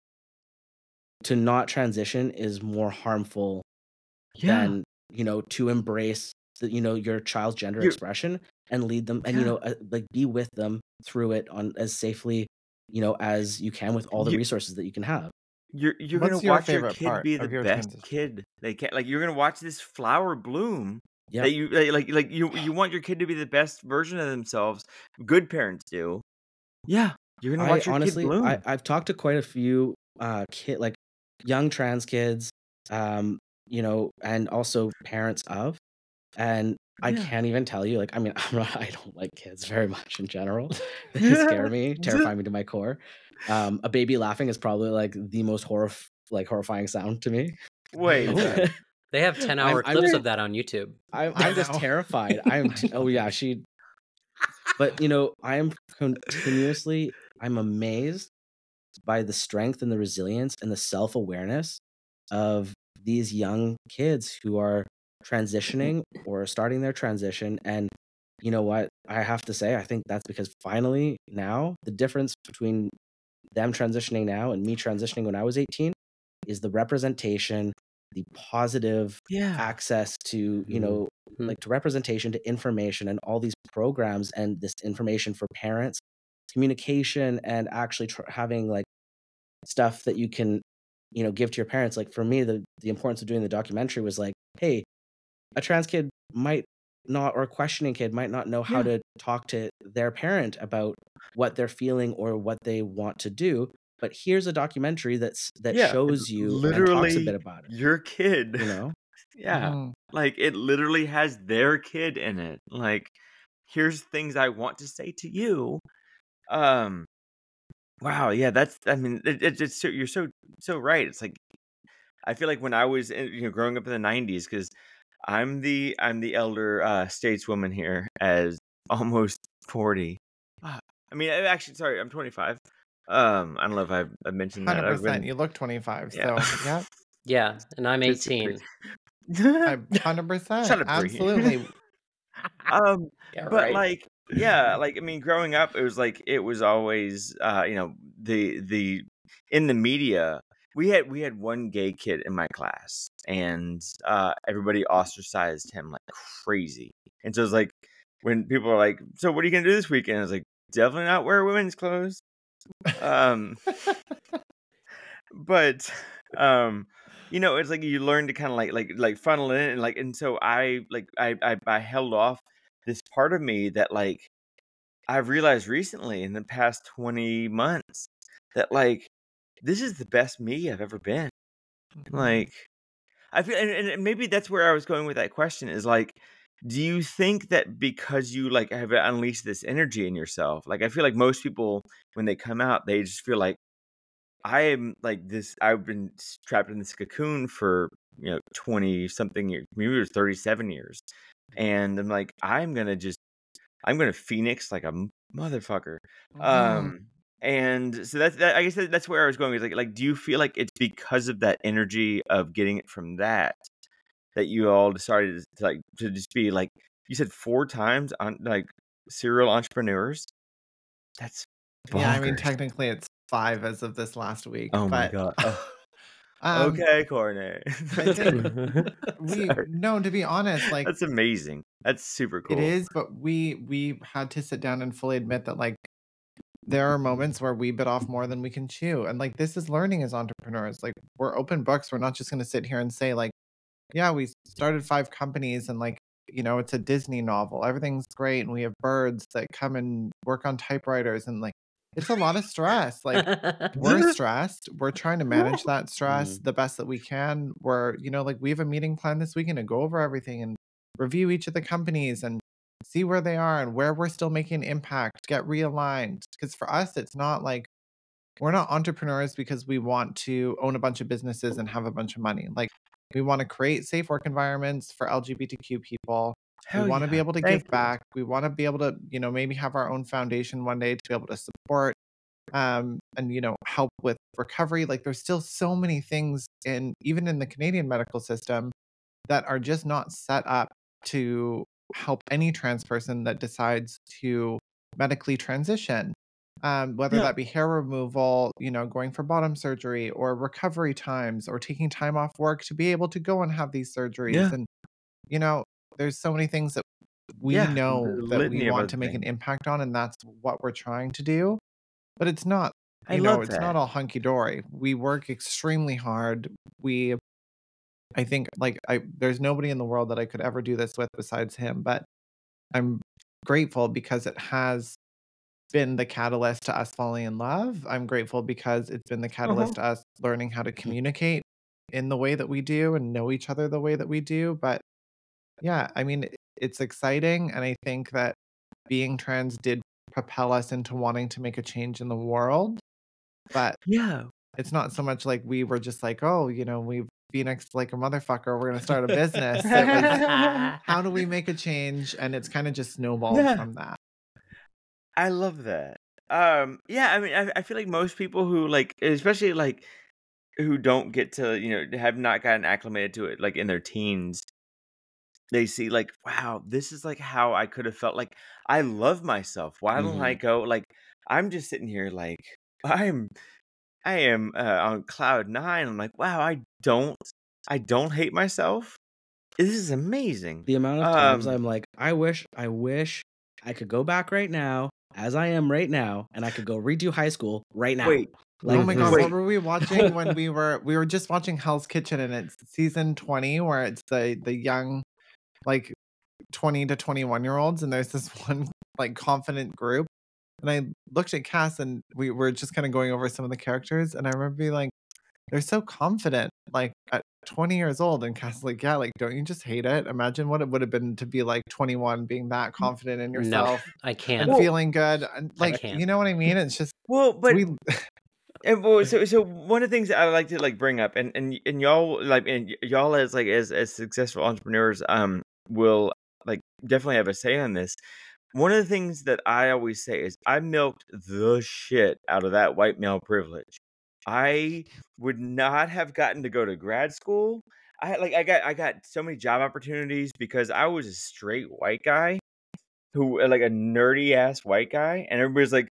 to not transition is more harmful Yeah. than, you know, to embrace the, you know, your child's gender You're. expression and lead them and, you Yeah. know, uh, like be with them through it on as safely, you know, as you can with all the You. resources that you can have. You're. You're gonna What's your watch your favorite kid part be the of your best transition? kid they can. Like you're gonna watch this flower bloom. Yep. That you like. Like. Like you. You want your kid to be the best version of themselves. Good parents do. Yeah. You're gonna I watch your kid honestly, I bloom. I've talked to quite a few uh kid like young trans kids, um, you know, and also parents of, and I Yeah. can't even tell you. Like, I mean, I'm not, I don't like kids very much in general. They scare me, terrify me to my core. Um, a baby laughing is probably like the most horror like horrifying sound to me. Wait. Oh, uh, they have ten I'm hour I'm clips just of that on YouTube. I'm I I'm just know. terrified. I'm t- oh yeah, she. But you know, I am continuously. I'm amazed by the strength and the resilience and the self awareness of these young kids who are transitioning or starting their transition. And you know what? I have to say, I think that's because finally now the difference between them transitioning now and me transitioning when I was eighteen is the representation, the positive Yeah. access to, you know, Mhm. like to representation, to information, and all these programs and this information for parents, communication, and actually tr- having like stuff that you can, you know, give to your parents. Like for me, the the importance of doing the documentary was like, hey, a trans kid might not, or a questioning kid might not know how Yeah. to talk to their parent about what they're feeling or what they want to do. But here's a documentary that's that Yeah. It shows you and talks a bit literally about it. your kid. You know, Yeah. Mhm. Like it literally has their kid in it. Like here's things I want to say to you. Um wow, yeah, that's I mean it, it, it's so you're so so right. It's like I feel like when I was in, you know growing up in the nineties cuz I'm the I'm the elder uh stateswoman here as almost forty. Ah, I mean, I- actually sorry, I'm twenty-five. Um I don't know if I've, I've mentioned that. I've one hundred percent. been You look twenty-five. yeah. So, yeah, Yeah, and I'm Disagree. eighteen. I one hundred percent. Shut up, Bree. Absolutely. Um, Yeah, but right. like, yeah, like I mean, growing up, it was like it was always, uh, you know, the the in the media, we had we had one gay kid in my class, and uh, everybody ostracized him like crazy. And so it's like when people are like, "So what are you gonna do this weekend?" I was like, "Definitely not wear women's clothes." Um, but um you know it's like you learn to kind of like like like funnel in and like and so I like I, I I held off this part of me that like I've realized recently in the past twenty months that like this is the best me I've ever been. Mhm. Like I feel and, and maybe that's where I was going with that question is like do you think that because you like have unleashed this energy in yourself, like I feel like most people when they come out, they just feel like I am like this. I've been trapped in this cocoon for you know twenty something years, maybe it was thirty-seven years, and I'm like I'm gonna just I'm gonna phoenix like a motherfucker. Mhm. Um, and so that's that, I guess that, that's where I was going. Is like like do you feel like it's because of that energy of getting it from that that you all decided to like to just be like you said four times on like serial entrepreneurs? That's Yeah, I mean, bonkers. technically it's five as of this last week, Oh my but god. Oh. um, Okay, Courtney. I think we Sorry. no, to be honest, like That's amazing. That's super it cool. is, but we we had to sit down and fully admit that like there are moments where we bit off more than we can chew, and like this is learning as entrepreneurs. Like we're open books. We're not just going to sit here and say like, yeah, we started five companies and like you know it's a Disney novel. Everything's great, and we have birds that come and work on typewriters, and like it's a lot of stress. Like we're stressed. We're trying to manage that stress Mm. the best that we can. We're, you know, like we have a meeting planned this weekend to go over everything and review each of the companies and see where they are and where we're still making impact, get realigned. Because for us, it's not like we're not entrepreneurs because we want to own a bunch of businesses and have a bunch of money. Like we want to create safe work environments for L G B T Q people. We Hell want to be yeah. able to Thank give you. back. We want to be able to, you know, maybe have our own foundation one day to be able to support um and you know help with recovery. Like there's still so many things in even in the Canadian medical system that are just not set up to help any trans person that decides to medically transition, um, whether Yeah. that be hair removal, you know, going for bottom surgery or recovery times or taking time off work to be able to go and have these surgeries. Yeah. And, you know, there's so many things that we Yeah. know The that we litany of want other to make an things. impact on, and that's what we're trying to do. But it's not, I you know, love it's not that. all hunky dory. We work extremely hard. We, I think, like, I there's nobody in the world that I could ever do this with besides him. But I'm grateful because it has been the catalyst to us falling in love. I'm grateful because it's been the Uh-huh. catalyst to us learning how to communicate in the way that we do and know each other the way that we do. But yeah, I mean, it- it's exciting. And I think that being trans did propel us into wanting to make a change in the world. But Yeah. it's not so much like we were just like, oh, you know, we phoenixed like a motherfucker. We're going to start a business. It was, how do we make a change? And it's kind of just snowballed Yeah. from that. I love that. Um, yeah, I mean, I, I feel like most people who like, especially like who don't get to, you know, have not gotten acclimated to it, like in their teens, they see like, wow, this is like how I could have felt. Like, I love myself. Why don't I Mhm. go? Like, I'm just sitting here, like, I'm, I am uh, on cloud nine. I'm like, wow, I don't, I don't hate myself. This is amazing. The amount of times Um, I'm like, I wish, I wish I could go back right now, as I am right now, and I could go redo high school right now. wait, Oh Like, my Mhm. god, what wait. were we watching when we were we were just watching Hell's Kitchen, and it's season twenty where it's the the young like twenty to twenty-one year olds, and there's this one like confident group. And I looked at Cass and we were just kind of going over some of the characters, and I remember being like, they're so confident, like at twenty years old. And Cass was like, yeah, like don't you just hate it? Imagine what it would have been to be like twenty-one, being that confident in No, yourself I and can't. Well, feeling good. And I like, can't. you know what I mean? It's just well, but we and well, so so one of the things that I like to like bring up, and and and y'all like, and y- y'all as like as as successful entrepreneurs, um, will like definitely have a say on this. One of the things that I always say is I milked the shit out of that white male privilege. I would not have gotten to go to grad school. I had like I got I got so many job opportunities because I was a straight white guy who like a nerdy ass white guy, and everybody's like,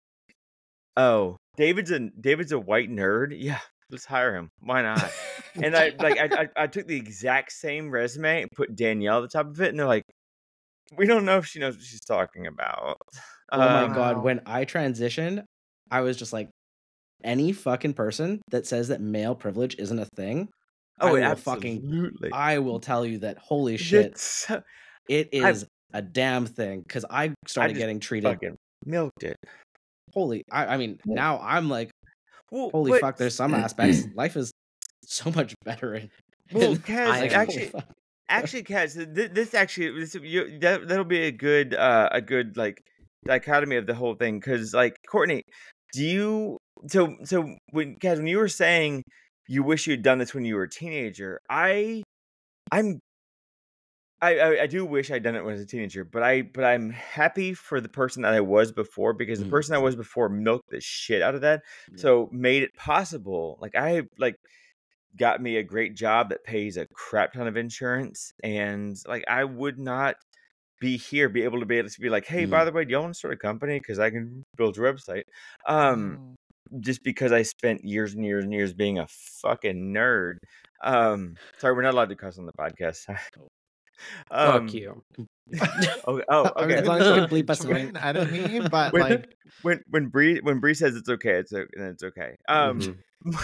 "Oh, David's a David's a white nerd. Yeah, let's hire him. Why not?" And I like I I, I took the exact same resume and put Danielle at the top of it, and they're like, "We don't know if she knows what she's talking about." oh my Um, god, wow. when I transitioned, I was just like, any fucking person that says that male privilege isn't a thing, I oh, will fucking, absolutely. I will tell you that holy shit, That's so, it I is a damn thing. Because I I started just getting treated, fucking milked it. holy, I, I mean, Well, now I'm like, well, holy but fuck, there's some aspects, life is so much better. In, well, in Kaz, I like, am. holy actually, fuck. actually, Kat, so thi- this actually this you, that that'll be a good uh a good like dichotomy of the whole thing because like Courtney, do you so so when Kat, when you were saying you wish you'd done this when you were a teenager, I I'm I, I I do wish I'd done it when I was a teenager, but I but I'm happy for the person that I was before because the Mm. person I was before milked the shit out of that, Yeah. so made it possible. Like I like got me a great job that pays a crap ton of insurance, and like I would not be here, be able to be able to be like, hey, by Mm. the way, do y'all want to start a company? Because I can build your website. Um, Mm. just because I spent years and years and years being a fucking nerd. Um, sorry, we're not allowed to cuss on the podcast. Fuck um, you. oh, oh, I was okay. As long as you like, can bleep us try out. and edit me, but when like, when when Bree when Bree says it's okay, it's o- then it's okay. Um, Mhm.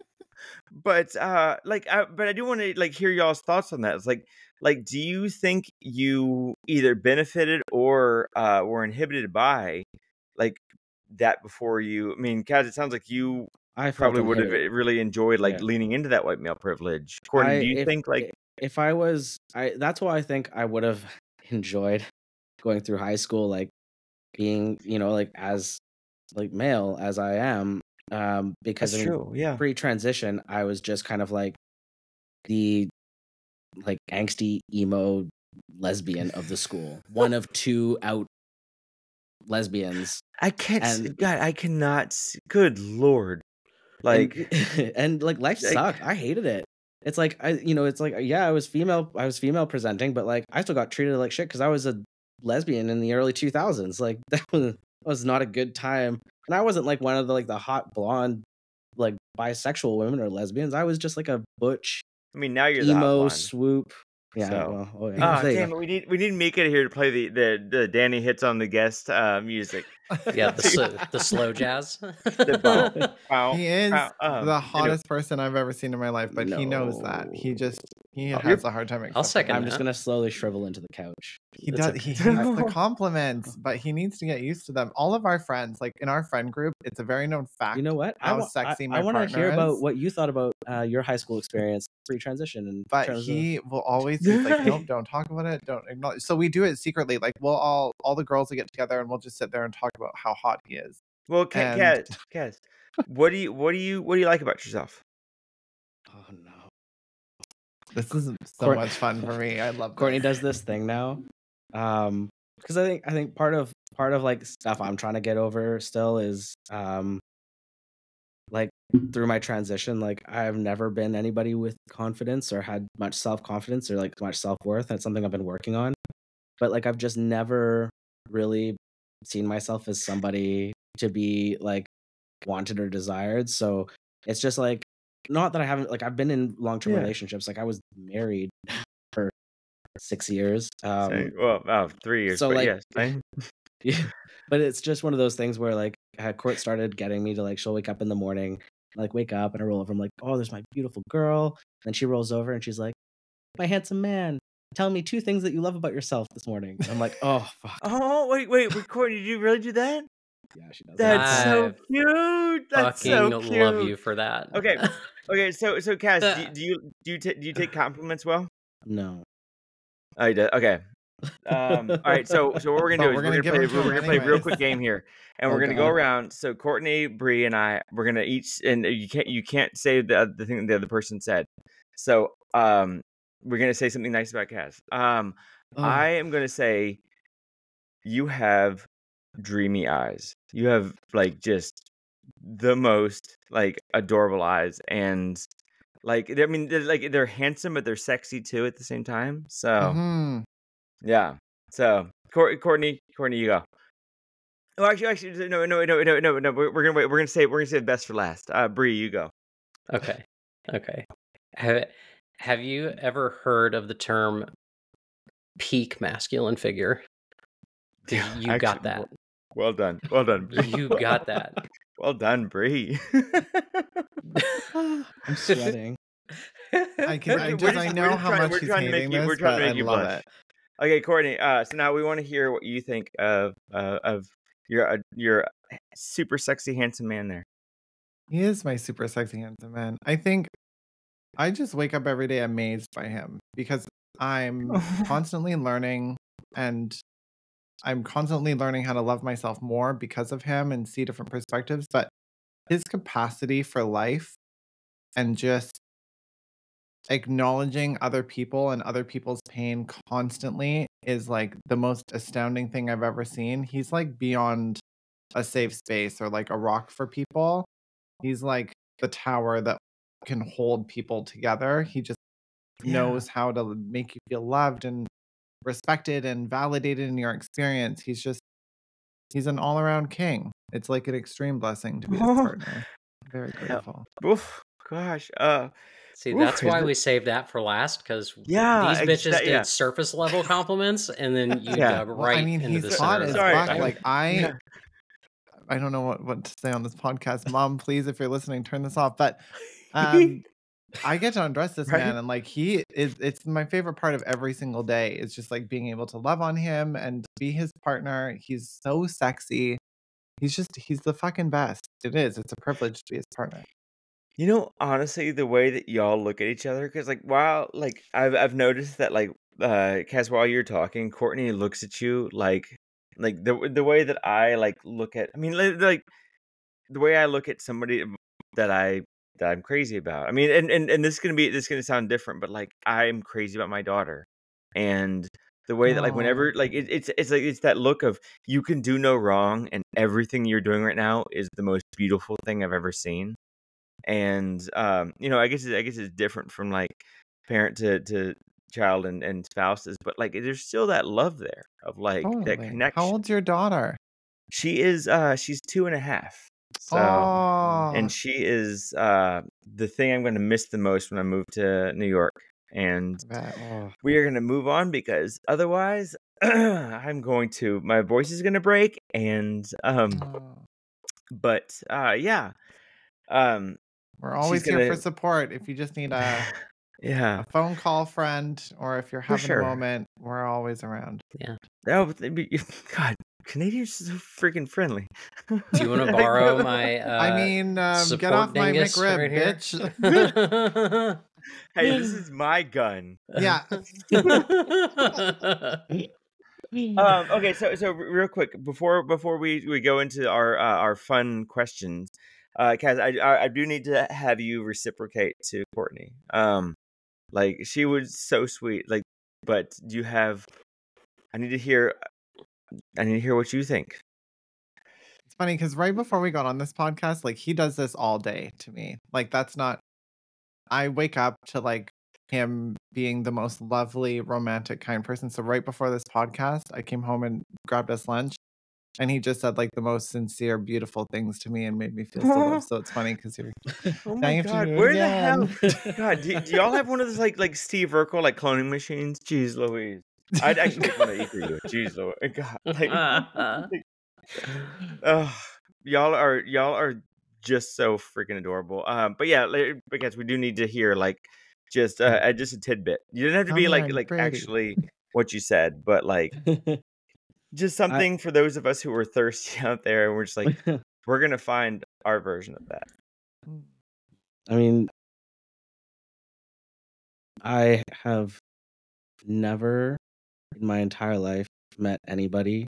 but uh, like, I, but I do want to like hear y'all's thoughts on that. It's like, like, do you think you either benefited or uh were inhibited by like that before you? I mean, Kaz, it sounds like you I felt probably would have inhibited. really enjoyed like Yeah. leaning into that white male privilege. Courtney, I do you if think like i- if I was I that's why I think I would have enjoyed going through high school, like being, you know, like as like male as I am. Um, because that's I mean, true? Yeah, pre-transition, I was just kind of like the like angsty emo lesbian of the school, one of two out lesbians, I can't. s- and God, I cannot. s- Good lord, like. and and like life like sucked. I hated it. It's like I, you know, it's like yeah, I was female, I was female presenting, but like I still got treated like shit because I was a lesbian in the early two thousands. Like that was was not a good time, and I wasn't like one of the like the hot blonde like bisexual women or lesbians. I was just like a butch I mean, now you're the hot emo blonde. swoop. Yeah, So, well, oh yeah, ah, there you damn go. it, we need we need Mika here to play the the, the Danny hits on the guest uh music. Yeah, the So, s- the slow jazz. the bow, bow, he is bow. Um, the anyway, hottest person I've ever seen in my life, but he knows that. He No. just he oh, has you're a hard time I'll accepting second I'm it. just that. gonna slowly shrivel into the couch. He It's does. okay. He hates the compliments, but he needs to get used to them. All of our friends, like in our friend group, it's a very known You fact know what? I how want I, sexy I my want to hear partner about is. what you thought about uh, your high school experience pre-transition in But terms of he will always he's like, nope, don't talk about it. Don't acknowledge. So we do it secretly. Like we'll all all the girls will get together and we'll just sit there and talk about how hot he is. well, Ca- And Kaz, Kaz, what do you what do you what do you like about yourself? oh no. this is so Court- much fun for me. I love Courtney this. does this thing now. Um because I think I think part of part of like stuff I'm trying to get over still is um like through my transition, like I've never been anybody with confidence or had much self-confidence or like much self-worth. That's something I've been working on. But like I've just never really seen myself as somebody to be like wanted or desired. So it's just like not that I haven't like I've been in long-term Yeah. relationships. Like I was married for six years. Same. Um Well, oh, three years, so but like yes, same. yeah, but it's just one of those things where like uh, Court started getting me to like she'll wake up in the morning, like wake up and I roll over. I'm like, oh, there's my beautiful girl. Then she rolls over and she's like, my handsome man, tell me two things that you love about yourself this morning. And I'm like, oh fuck, Oh wait, wait, wait, Courtney, did you really do that? yeah, she does. That's that. so I cute. That's fucking so love cute. you for that. Okay, okay. So, so Kaz, do, do you do you ta- do you take compliments well? No. Oh, you do. Okay. Um. All right. So, so what we're gonna But do is we're we're gonna gonna give play. him to We're him gonna play a real quick anyways. game here, and Oh, we're gonna go God. around. So Courtney, Bree, and I, we're gonna each, and you can't you can't say the the thing that the other person said. So, um, we're gonna say something nice about Kaz. Um, Oh, I am gonna say you have dreamy eyes. You have like just the most like adorable eyes, and like I mean, they're, like they're handsome, but they're sexy too at the same time. So Mhm. yeah. So Cour- Courtney, Courtney, you go. Oh, actually, actually, no, no, no, no, no, no. We're, we're gonna wait. We're gonna say we're gonna say the best for last. Uh, Bree, you go. Okay. Okay. Have, have you ever heard of the term peak masculine figure? 'Cause Yeah, you got actually, that. Well, well done. Well done. Bree. You got that. Well done, Bree. I'm sweating. I can. I We're just. just- I we're know just how trying- much we're he's trying to make hating you- this, we're trying to but make I you love blush. it. Okay, Courtney. Uh, so now we want to hear what you think of uh, of your uh, your super sexy handsome man there. He is my super sexy handsome man. I think I just wake up every day amazed by him because I'm constantly learning, and I'm constantly learning how to love myself more because of him and see different perspectives. But his capacity for life and just acknowledging other people and other people's pain constantly is like the most astounding thing I've ever seen. He's like beyond a safe space or like a rock for people. He's like the tower that can hold people together. He just Yeah. knows how to make you feel loved and respected and validated in your experience. He's just, he's an all around king. It's like an extreme blessing to be his Oh, partner. Very hell. grateful. Oof, gosh. Uh, See, oof, that's is why it- we saved that for last, because Yeah, these bitches exa- did yeah. surface level compliments, and then you Yeah. dug Well, right I mean, into the he's center hot of as the Sorry, fuck. thing. Like I, Yeah. I don't know what, what to say on this podcast. Mom, please, if you're listening, turn this off. But um, I get to undress this Right? man, and like he is, it's my favorite part of every single day. Is just like being able to love on him and be his partner. He's so sexy. He's just, he's the fucking best. It is. It's a privilege to be his partner. You know, honestly, the way that y'all look at each other, because like while like I've I've noticed that like uh Cass, while you're talking, Courtney looks at you like like the the way that I like look at I mean li- like the way I look at somebody that I that I'm crazy about. I mean, and and, and this is gonna be this is gonna sound different, but like I'm crazy about my daughter. And the way that like Oh, whenever like it, it's it's like it's that look of you can do no wrong and everything you're doing right now is the most beautiful thing I've ever seen. And um you know i guess it- i guess it's different from like parent to to child and and spouses, but like there's still that love there of like that totally. How connection. old's your daughter? She is uh she's two and a half, so Oh, and she is uh the thing I'm going to miss the most when I move to New York. And I bet. Oh, we are going to move on because otherwise I'm going to my voice is going to break. And um Oh. but uh yeah um We're she's always here for gonna support. If you just need a, yeah, a phone call friend, or if you're for having a sure. moment, we're always around. That would be God. Canadians are so freaking friendly. Do you want to Like, borrow what- my uh, I mean, um, support get off my dingus McRib, right here? bitch. Hey, this is my gun. Yeah. Um. Okay. So, so r- real quick before before we we go into our uh, our fun questions, uh, Kaz, I, I I do need to have you reciprocate to Courtney. Um, like she was so sweet. Like, but do you have? I need to hear. I need to hear what you think. It's funny because right before we got on this podcast, like he does this all day to me. Like that's not. I wake up to like him being the most lovely, romantic, kind person. So right before this podcast, I came home and grabbed us lunch, and he just said like the most sincere, beautiful things to me and made me feel so loved. So it's funny because you're. Oh Now my you have to God, do it where the hell? again. God, do, do y'all have one of those like like Steve Urkel like cloning machines? Jeez Louise. I'd actually make one of each of you. Jeez Louise. God, like, oh, y'all are y'all are just so freaking adorable. Um, but yeah, like, because we do need to hear like just uh, uh, just a tidbit. You don't have to Come be here, like I'm like pretty. actually what you said, but like just I, something for those of us who are thirsty out there, and we're just like we're gonna find our version of that. I mean, I have never in my entire life met anybody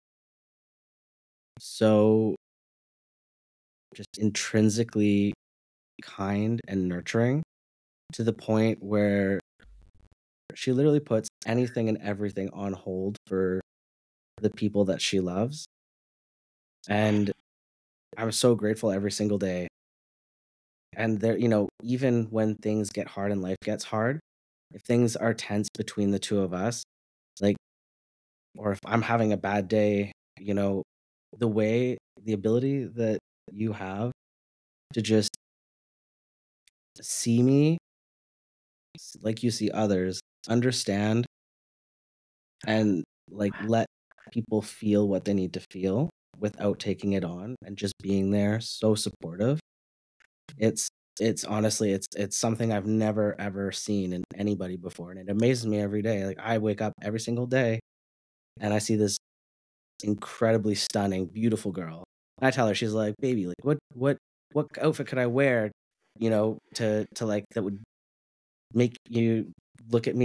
so just intrinsically kind and nurturing to the point where she literally puts anything and everything on hold for the people that she loves. And I'm so grateful every single day. And there, you know, even when things get hard and life gets hard, if things are tense between the two of us, like, or if I'm having a bad day, you know, the way, the ability that you have to just see me s- like you see others, understand, and like let people feel what they need to feel without taking it on and just being there, so supportive. It's it's honestly it's it's something I've never ever seen in anybody before, and it amazes me every day. Like I wake up every single day and I see this incredibly stunning, beautiful girl. And I tell her, she's like, "Baby, like what what what outfit could I wear, you know, to to like that would make you look at me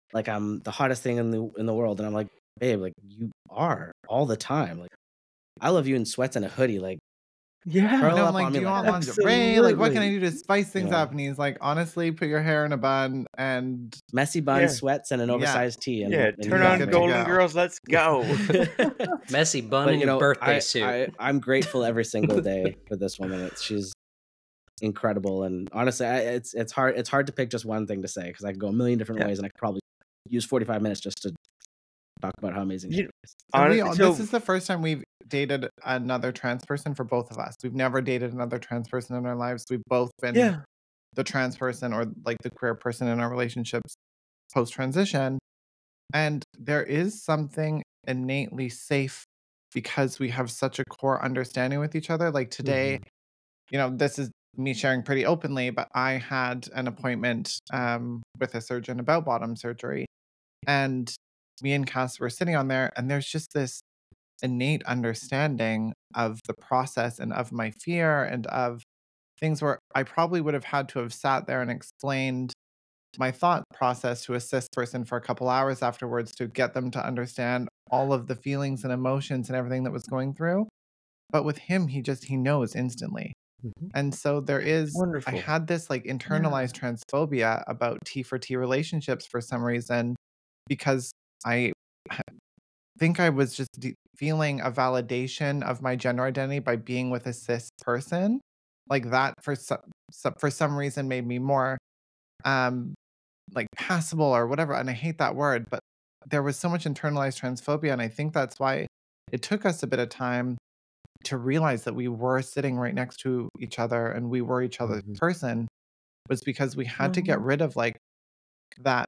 like I'm the hottest thing in the in the world, and I'm like, babe, like you are all the time. Like I love you in sweats and a hoodie. Like Yeah, I curl know, I'm up like, on do me you like want that. lingerie? Like, what can I absolutely. do to spice things Yeah. up? And he's like, honestly, put your hair in a bun and Messy bun, Yeah. sweats, and an Yeah. oversized tee, and, Yeah, and you turn You're got on good me. to Golden go. Girls, let's go. Messy bun But in you your know, birthday I, suit. I I'm grateful every single day for this woman. It's she's incredible, and honestly, I, it's it's hard it's hard to pick just one thing to say because I can go a million different Yeah. ways, and I could probably use forty-five minutes just to talk about how amazing she You, is. And we honestly, all, so this is the first time we've dated another trans person for both of us. We've never dated another trans person in our lives. We've both been yeah, the trans person or like the queer person in our relationships post transition. And there is something innately safe because we have such a core understanding with each other. Like today, Mhm. you know, this is me sharing pretty openly, but I had an appointment um, with a surgeon about bottom surgery. And me and Cass were sitting on there, and there's just this innate understanding of the process and of my fear and of things where I probably would have had to have sat there and explained my thought process to a cis person for a couple hours afterwards to get them to understand all of the feelings and emotions and everything that was going through. But with him, he just he knows instantly. Mhm. And so there is I wonderful. had this like Yeah. internalized transphobia about T for T relationships for some reason because I h- think I was just de- feeling a validation of my gender identity by being with a cis person. Like that for some for some reason made me more um like passable or whatever. And I hate that word, but there was so much internalized transphobia. And I think that's why it took us a bit of time to realize that we were sitting right next to each other and we were each other's Mhm. person was because we had to get Mhm. rid of like that,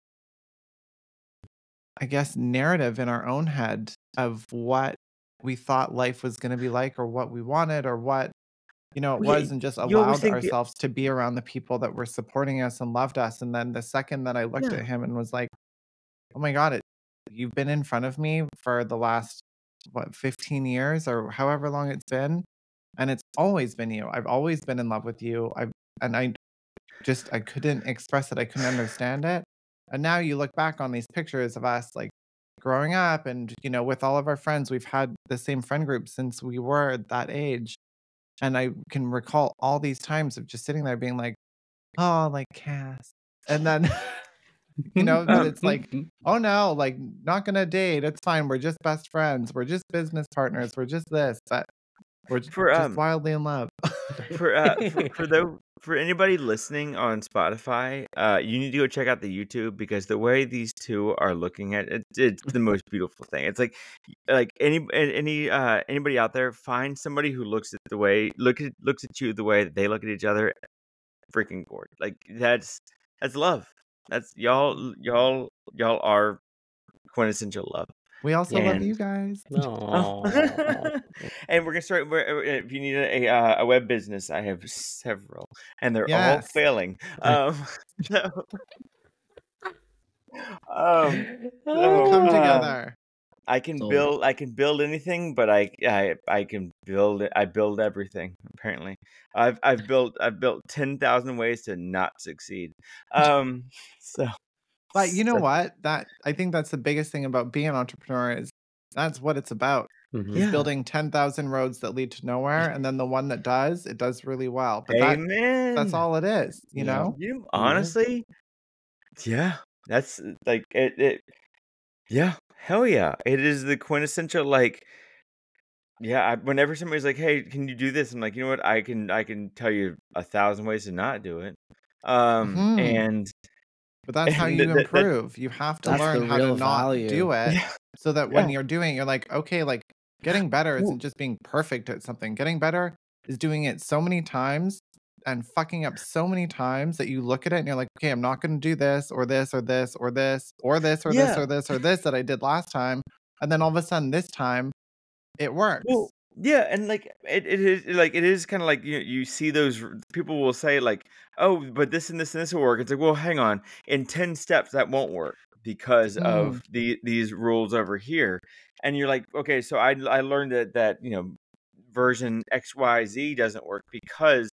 I guess, narrative in our own head of what we thought life was going to be like or what we wanted or what, you know, it Well, was yeah, and just you always allowed think the ourselves to be around the people that were supporting us and loved us. And then the second that I looked yeah, at him and was like, oh my God, it, you've been in front of me for the last, what, fifteen years or however long it's been. And it's always been you. I've always been in love with you. I've, and I just, I couldn't express it. I couldn't understand it. And now you look back on these pictures of us like growing up and, you know, with all of our friends, we've had the same friend group since we were that age. And I can recall all these times of just sitting there being like, oh, like Cass. And then, you know, but um, it's like, oh no, like not gonna date. It's fine. We're just best friends. We're just business partners. We're just this, but we're j- for just um wildly in love. for uh for for the for anybody listening on Spotify, uh, you need to go check out the YouTube because the way these two are looking at it, it's the most beautiful thing. It's like like any any uh anybody out there, find somebody who looks at the way look at looks at you the way that they look at each other. Freaking gorgeous. Like that's that's love. That's y'all y'all y'all are quintessential love. We also love And you guys. oh. Aw. And we're gonna start. We're, if you need a uh, a web business, I have several, and they're all Yes. failing. Um, so, um, We'll so come uh, together. I can Sold. build. I can build anything, but I I I can build. I build everything. Apparently, I've I've built I've built ten thousand ways to not succeed. Um, so But you know so, what? That I think that's the biggest thing about being an entrepreneur is that's what it's about. Mhm. Is yeah. building ten thousand roads that lead to nowhere and then the one that does, it does really well. But that that's Amen. all it is, you Yeah. know? You Yeah. honestly, yeah. That's like it. It Yeah, hell yeah. It is the quintessential like yeah, I, whenever somebody's like, "Hey, can you do this?" I'm like, "You know what? I can I can tell you a thousand ways to not do it." Um Mhm. and But that's how and you that, that, that improve. You have to That's learn the how to real not value. do it yeah, so that when yeah. you're doing it, you're like, okay, like getting better Well, isn't just being perfect at something. Getting better is doing it so many times and fucking up so many times that you look at it and you're like, okay, I'm not going to do this or this or this or this or this or this yeah. or this or this that I did last time. And then all of a sudden this time it works. Well, yeah, and like it, it is like it is kind of like you you see those r- people will say like, "Oh, but this and this and this will work." It's like, well, hang on, in ten steps that won't work because Mm, of the these rules over here, and you're like, okay, so I I learned that that you know version X Y Z doesn't work because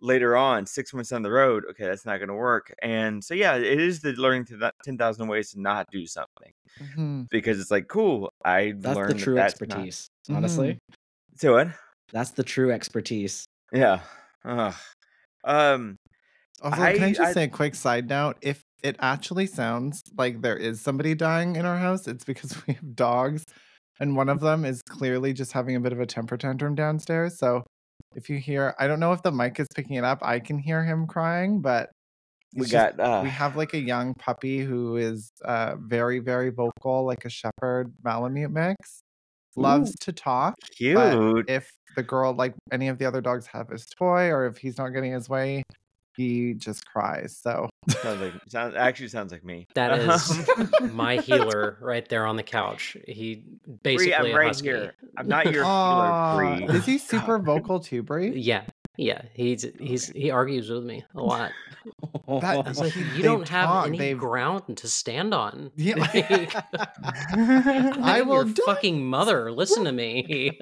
later on, six months down the road, okay, that's not going to work. And so, yeah, it is the learning to that ten thousand ways to not do something Mhm. because it's like, cool, I That's the learned that true that's not. expertise, honestly. So what? That's the true expertise. Yeah. Ugh. Um, Also, can I I, just I, say a quick side note? If it actually sounds like there is somebody dying in our house, it's because we have dogs, and one of them is clearly just having a bit of a temper tantrum downstairs. So if you hear, I don't know if the mic is picking it up. I can hear him crying, but we it's just got, uh, we have like a young puppy who is uh very, very vocal, like a shepherd Malamute mix. ooh, Loves to talk, but cute. if the girl, like any of the other dogs, have his toy, or if he's not getting his way, he just cries. So Sounds like, sounds, actually sounds like me. That is Um, my healer right there on the couch. He Bree, basically I'm a right husky. here. I'm not your healer, Aw, Bree. is he God. super vocal too, Bree? Yeah, yeah. He's he's Okay. he argues with me a lot. That It's like he, you they've don't have talked. any They've ground to stand on. yeah. Like, I I'm will your die. fucking mother. Listen to me.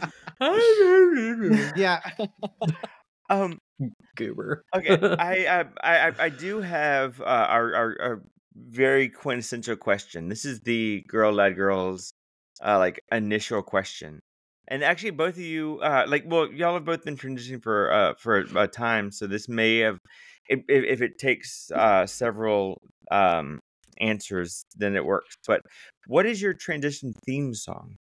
Yeah. um. Goober. Okay. I I I I- I do have uh, our, our our very quintessential question. This is the girl lad girls uh like initial question. And actually, both of you, uh, like, well, y'all have both been transitioning for uh for a time, so this may have, if if, if it takes uh several um answers, then it works. But what is your transition theme song?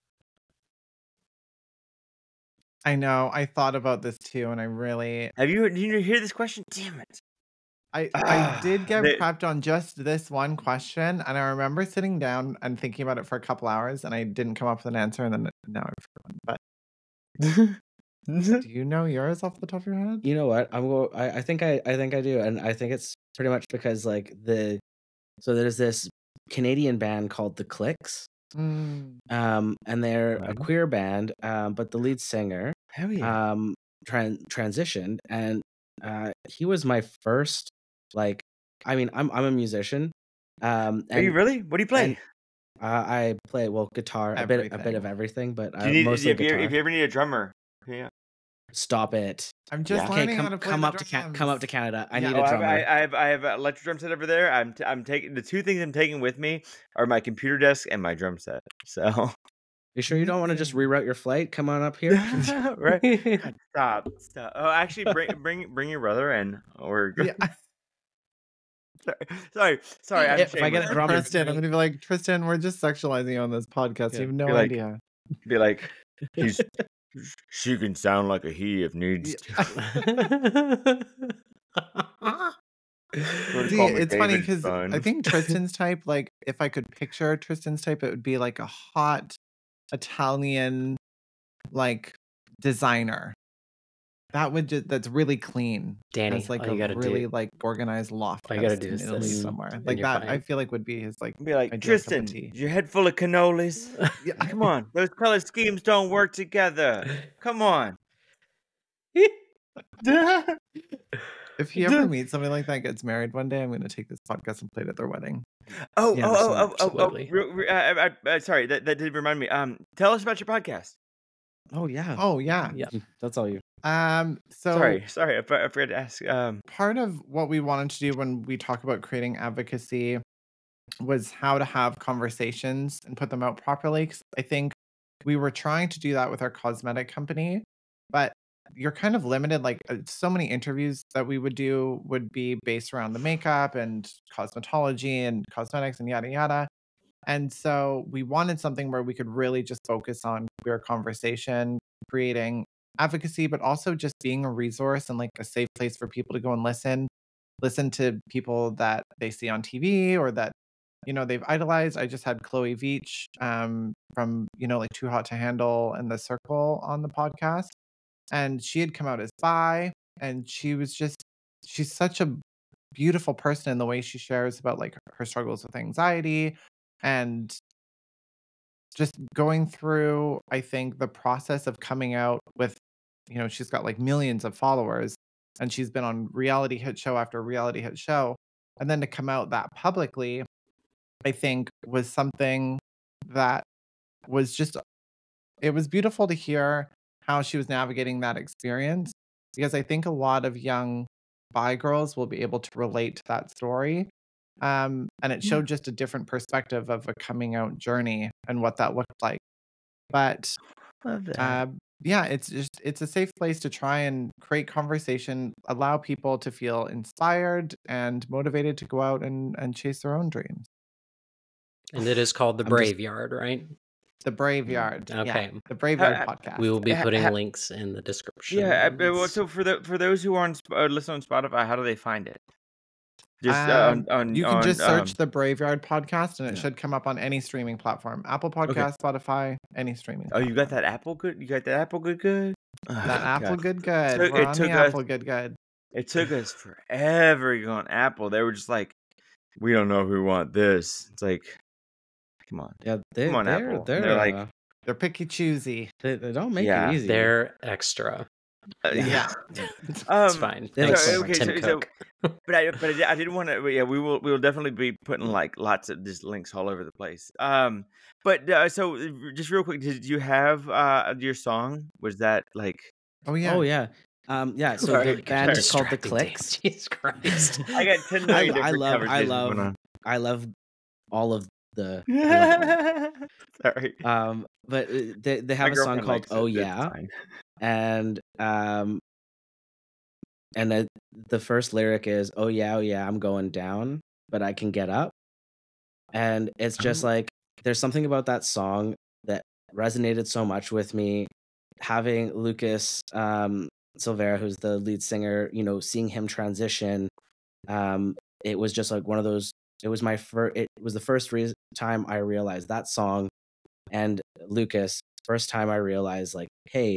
I know. I thought about this too, and I really, Have you did you hear this question? Damn it! I, I did Ah, get the, prepped on just this one question, and I remember sitting down and thinking about it for a couple hours, and I didn't come up with an answer, and then now I've forgotten. But do you know yours off the top of your head? You know what? I'm go. I, I think I I think I do, and I think it's pretty much because like the so there's this Canadian band called The Clicks, Mm. um, and they're a Right. queer band, um, but the lead singer Hell yeah! um tran- transitioned, and uh, he was my first like. I mean, I'm I'm a musician, um, Are you and really? What do you play? and uh, I play well guitar, a bit a bit of Everything. everything, but Do you uh, need mostly if you if guitar. you ever need a drummer? Yeah. Stop it. I'm just Yeah. Okay, learning how come to play come the up to Ca- come up to drums. Canada. I Yeah. need Oh, a I have, drummer. I, I have I have an electric drum set over there. I'm t- I'm taking the two things I'm taking with me are my computer desk and my drum set. So You sure you don't want to just Amazing. reroute your flight? Come on up here. right, God, stop, stop. Oh, actually, bring bring bring your brother in. Or Yeah. sorry, sorry, I'm If I get shameless. a drummer, Tristan, I'm gonna be like, Tristan, we're just sexualizing you on this podcast. Yeah. You have no Be like, idea. be like, he's she can sound like a he if needs Yeah. to. Or See, call me it's funny David, because I son. think Tristan's type, like, if I could picture Tristan's type, it would be like a hot Italian, like, designer. That would just, that's really clean. Danny, Has like all you a gotta really do, like organized loft all you gotta house do in is Italy this, somewhere. and Like you're that, I fine. feel like would be his like Be like, ideal cup of Tristan, tea. your head full of cannolis. Yeah. Come on, those color schemes don't work together. Come on. If he ever meets somebody like that, gets married one day, I'm going to take this podcast and play it at their wedding. Oh, Yeah, oh, oh, oh, oh, oh, absolutely. re- re- uh, uh, uh, sorry, that, that did remind me. Um, tell us about your podcast. Oh yeah. Oh yeah. Yeah. That's all you. Um. So Sorry, sorry, I, for- I forgot to ask. Um, part of what we wanted to do when we talk about creating advocacy was how to have conversations and put them out properly. 'Cause I think we were trying to do that with our cosmetic company, but you're kind of limited. Like uh, so many interviews that we would do would be based around the makeup and cosmetology and cosmetics and yada yada. And so we wanted something where we could really just focus on queer conversation, creating advocacy, but also just being a resource and like a safe place for people to go and listen, listen to people that they see on T V or that, you know, they've idolized. I just had Chloe Veach um, from, you know, like Too Hot to Handle and The Circle on the podcast. And she had come out as bi, and she was just, she's such a beautiful person in the way she shares about like her struggles with anxiety and just going through, I think, the process of coming out with, you know, she's got like millions of followers and she's been on reality hit show after reality hit show. And then to come out that publicly, I think was something that was just, it was beautiful to hear how she was navigating that experience. because I think a lot of young bi girls will be able to relate to that story. Um, and it Yeah. showed just a different perspective of a coming out journey and what that looked like. But Love that. uh, yeah, it's just it's a safe place to try and create conversation, allow people to feel inspired and motivated to go out and, and chase their own dreams. And it is called The I'm just Brave Yard, right? the Brave Yard. Yeah, Okay. the Brave Ha- Yard ha- podcast. We will be Ha- putting ha- links in the description. yeah. uh, well, It's- So for the for those who are on Sp- uh, listen on Spotify, how do they find it? Just uh, Um, on on you can on, just search um, the Brave Yard podcast and it yeah. should come up on any streaming platform. Apple Podcast, Spotify, any streaming. Oh, you got platform. that Apple good? You got that Apple good good? That Oh, Apple God. good good. Took- We're it on took the us- Apple good good. It took us forever to go on Apple. They were just like, we don't know if we want this. It's like, come on. Yeah, they, Come on, they're, Apple. They're, They're like- uh, They're picky choosy. they, they don't make Yeah, it easy. They're extra. Uh, Yeah. Um, It's fine. They Thanks, look so- so okay, Tim so- so- Cook. but I but I, did- I didn't want to. Yeah, we will we will definitely be putting like lots of just links all over the place. Um, but uh, so uh, just real quick, did you have uh your song? Was that like? Oh yeah. Oh yeah, um, yeah. So Sorry, the band is called the Distracting Clicks. things. Jesus Christ. I got ten million I- I different love- I conversations love- going on. I love all of the. I love Sorry, them. um, but uh, they they have My a song girlfriend called likes it, "Oh it's Yeah," fine. and um, and the, the first lyric is "Oh yeah, oh yeah, I'm going down, but I can get up," and it's just Oh. like there's something about that song that resonated so much with me. Having Lucas um, Silveira, who's the lead singer, you know, seeing him transition, um, it was just like one of those. It was my first. It was the first re- time I realized that song, and Lucas. First time I realized, like, hey,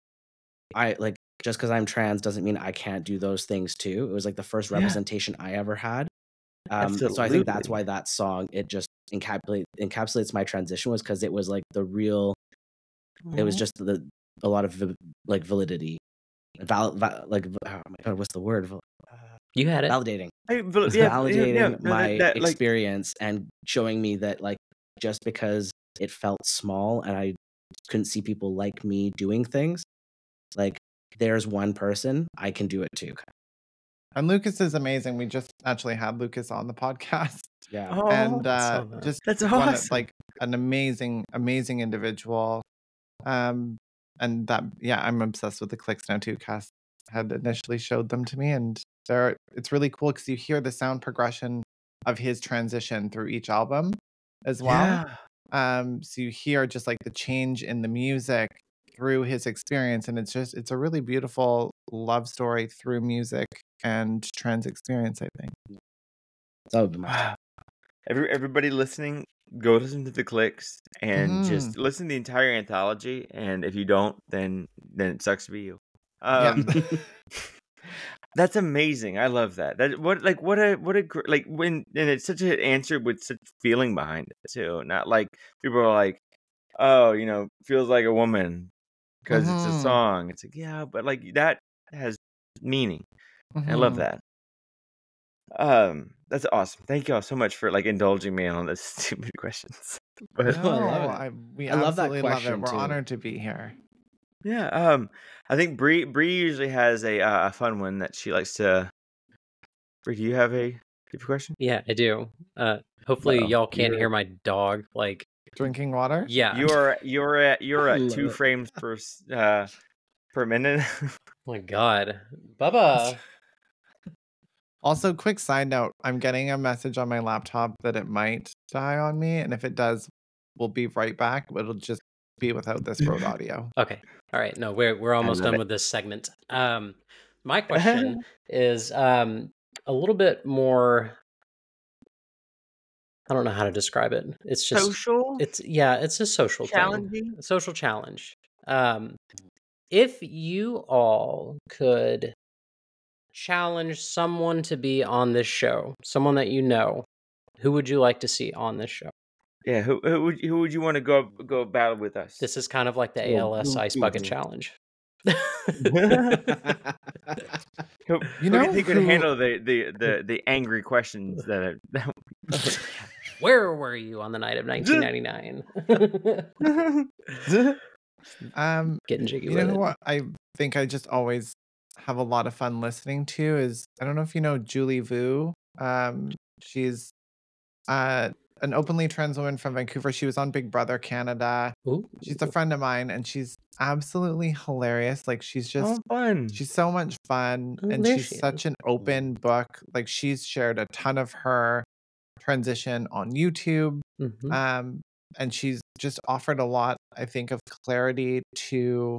I like just because I'm trans doesn't mean I can't do those things too. It was like the first Yeah. representation I ever had. Um, so I think that's Absolutely. why that song it just encapsulate encapsulates my transition was because it was like the real. It was just the a lot of vi- like validity, val, val like oh my god, what's the word? Val- uh, You had it. validating, I, but, yeah, validating yeah, no, my that, that, like, experience and showing me that like just because it felt small and I couldn't see people like me doing things, like there's one person I can do it too. And Lucas is amazing. We just actually had Lucas on the podcast. Yeah. oh, and I uh, saw that. just that's one awesome. of, like an amazing, amazing individual. Um, and that yeah, I'm obsessed with the Clicks now too. Cass had initially showed them to me, and they're it's really cool because you hear the sound progression of his transition through each album as well. Yeah. Um, so you hear just like the change in the music through his experience, and it's just it's a really beautiful love story through music and trans experience, I think. That would be my Wow. Every everybody listening, go listen to the Clicks and just listen to the entire anthology. And if you don't, then then it sucks to be you. Um, That's amazing. I love that. That what like what a what a gr- like when and it's such an answer with such feeling behind it too. Not like people are like, oh, you know, feels like a woman because it's a Mhm. song. It's like yeah, but like that has meaning. I love Mhm. that. Um, that's awesome. Thank you all so much for like indulging me on this stupid questions. But No, I love it. I, we I love that absolutely love it. question, We're too. honored to be here. yeah, um, I think Bree Bree usually has a uh, a fun one that she likes to. Bree, do you have a different question? Yeah, I do. Uh, hopefully, Uh-oh. y'all can't You're- hear my dog. Like, Drinking water? yeah. You're you're at you're I at love two it. frames per s- uh per minute. Oh my God, Bubba. Also, quick side note, I'm getting a message on my laptop that it might die on me, and if it does, we'll be right back. But it'll just be without this road audio. Okay. All right. No, we're we're almost love done it. with this segment. Um, my question is um a little bit more. I don't know how to describe it. It's just Social it's yeah, it's a social thing. challenging. A social challenge. Um, if you all could challenge someone to be on this show, someone that you know, who would you like to see on this show? Yeah, who who would who would you want to go go battle with us? This is kind of like the Well, A L S who- Ice who- Bucket who- Challenge. Who, You who know do you think could who- handle the, the, the, the angry questions that are Where were you on the night of nineteen ninety-nine? Um, Getting jiggy you with know it. what? I think I just always have a lot of fun listening to is, I don't know if you know Julie Vu. Um, she's uh, an openly trans woman from Vancouver. She was on Big Brother Canada. Ooh. She's a friend of mine, and she's absolutely hilarious. Like, she's just, Oh, fun. she's so much fun, and she's Delicious. such an open book. Like, she's shared a ton of her transition on YouTube. Mhm. Um, and she's just offered a lot, I think, of clarity to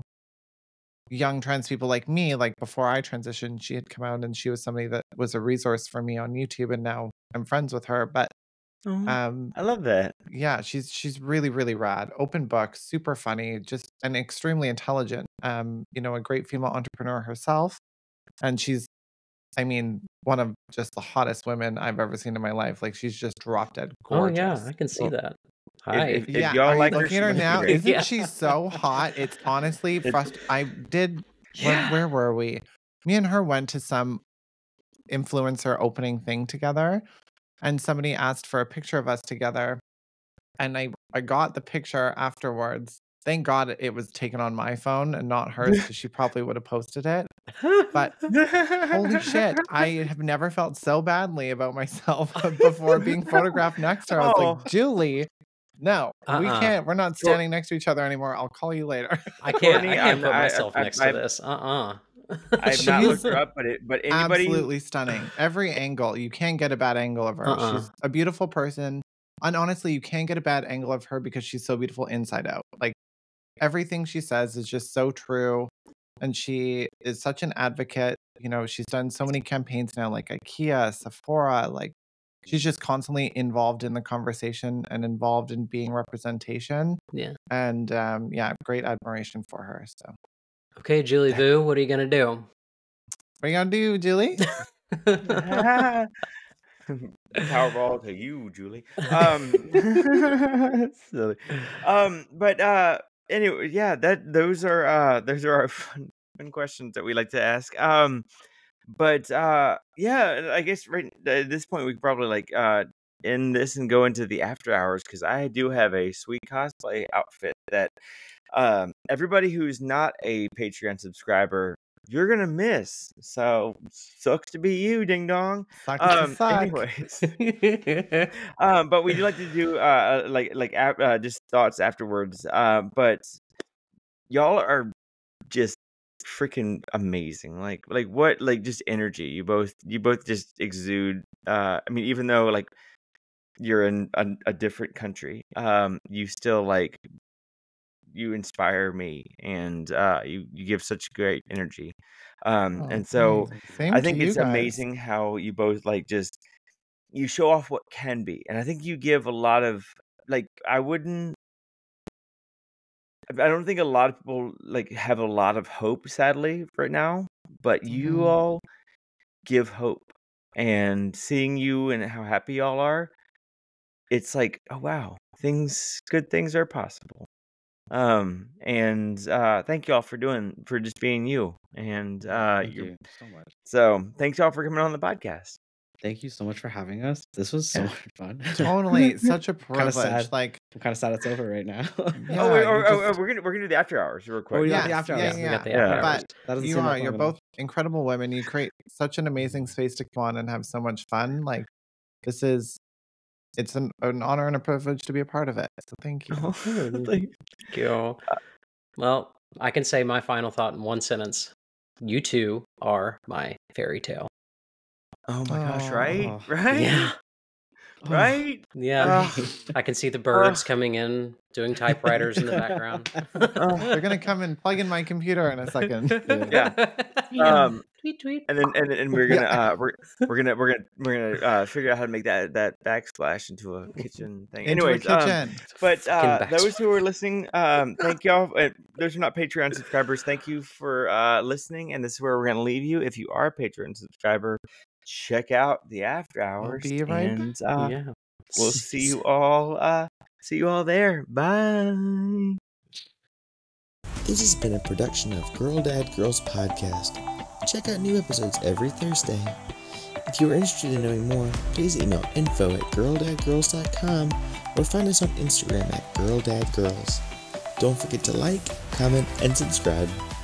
young trans people like me. Like, before I transitioned, she had come out and she was somebody that was a resource for me on YouTube, and now I'm friends with her. But Oh, um, I love that. yeah, she's she's really, really rad. Open book, super funny, just and extremely intelligent. Um, you know, a great female entrepreneur herself. And she's, I mean, one of just the hottest women I've ever seen in my life. Like, she's just drop dead Oh gorgeous. yeah, I can see Well, that. If, Hi. if, if Yeah, y'all are you like her, looking she at her must be now? great. Isn't Yeah. she so hot? It's honestly It- frustrating. I did. Where, Yeah. where were we? Me and her went to some influencer opening thing together, and somebody asked for a picture of us together, and I I got the picture afterwards. Thank God it was taken on my phone and not hers, because she probably would have posted it. But holy shit, I have never felt so badly about myself before being photographed next to her. I was Oh. like, Julie, no, we Uh-uh. can't. We're not standing next to each other anymore. I'll call you later. I can't. Courtney, I I'm can't put not- I- myself I- next I- to this. Uh uh I've not She's looked her up, but it, but anybody, Absolutely stunning. Every angle, you can't get a bad angle of her. Uh-uh. She's a beautiful person. And honestly, you can't get a bad angle of her because she's so beautiful inside out. Like, everything she says is just so true. And she is such an advocate. You know, she's done so many campaigns now, like IKEA, Sephora. Like, she's just constantly involved in the conversation and involved in being representation. Yeah. And um, yeah, great admiration for her. So, Okay, Julie Vu, what are you gonna do? what are you gonna do, Julie? Powerball to you, Julie. Um, silly. Um, but uh, anyway, yeah, that those are uh, those are our fun, fun questions that we like to ask. Um, but uh, yeah, I guess right at this point we could probably like uh end this and go into the after hours, because I do have a sweet cosplay outfit that um everybody who's not a Patreon subscriber, you're gonna miss. So sucks to be you, ding dong. Sucks to Um, suck. anyways, um, but we do like to do uh like like ap- uh, just thoughts afterwards. Uh, but y'all are just freaking amazing. Like like what like just energy. You both you both just exude. Uh, I mean, even though like you're in a, a different country, um, you still like you inspire me, and uh, you you give such great energy. Um, Oh, and so. thanks. Same I to think you it's guys. amazing how you both like just you show off what can be, and I think you give a lot of like I wouldn't I don't think a lot of people like have a lot of hope, sadly, right now, but you Mhm. all give hope, and seeing you and how happy y'all are, it's like, oh wow, things good things are possible. Um and uh thank y'all for doing for just being you, and uh Thank you're you so much. so thanks y'all for coming on the podcast. Thank you so much for having us. This was so Yeah. much fun. Totally, such a Kinda privilege. sad. Like, I'm kind of sad it's over right now. Oh, yeah, wait, you oh, oh, just oh, we're gonna we're gonna do the after hours real quick. Oh, yeah, yes, the after yeah, hours. We yeah. got the Yeah. after But hours. That doesn't you seem are, like you're long enough. both incredible women. You create such an amazing space to come on and have so much fun. Like, this is, it's an, an honor and a privilege to be a part of it. So thank you. Oh, thank- Thank you. Well, I can say my final thought in one sentence. You two are my fairy tale. oh my gosh, right? Oh. Right? Yeah. Oh, Right? Yeah. Ugh. I can see the birds Ugh. coming in, doing typewriters in the background. They're gonna come and plug in my computer in a second. Yeah. Yeah. Um, Tweet, tweet. and then and, and we're gonna uh we're we're gonna we're gonna we're gonna uh figure out how to make that that backsplash into a kitchen thing. Into Anyways, a um, kitchen. but Fucking uh, those backsplash. who are listening, um, thank y'all. Uh, those who are not Patreon subscribers, thank you for uh listening. And this is where we're gonna leave you. If you are a Patreon subscriber, check out the after hours, be right and uh, Yeah. we'll see you all. Uh, see you all there. Bye. This has been a production of Girl Dad Girls Podcast. Check out new episodes every Thursday. If you are interested in knowing more, please email info at girl dad girls dot com or find us on Instagram at girl dad girls. Don't forget to like, comment, and subscribe.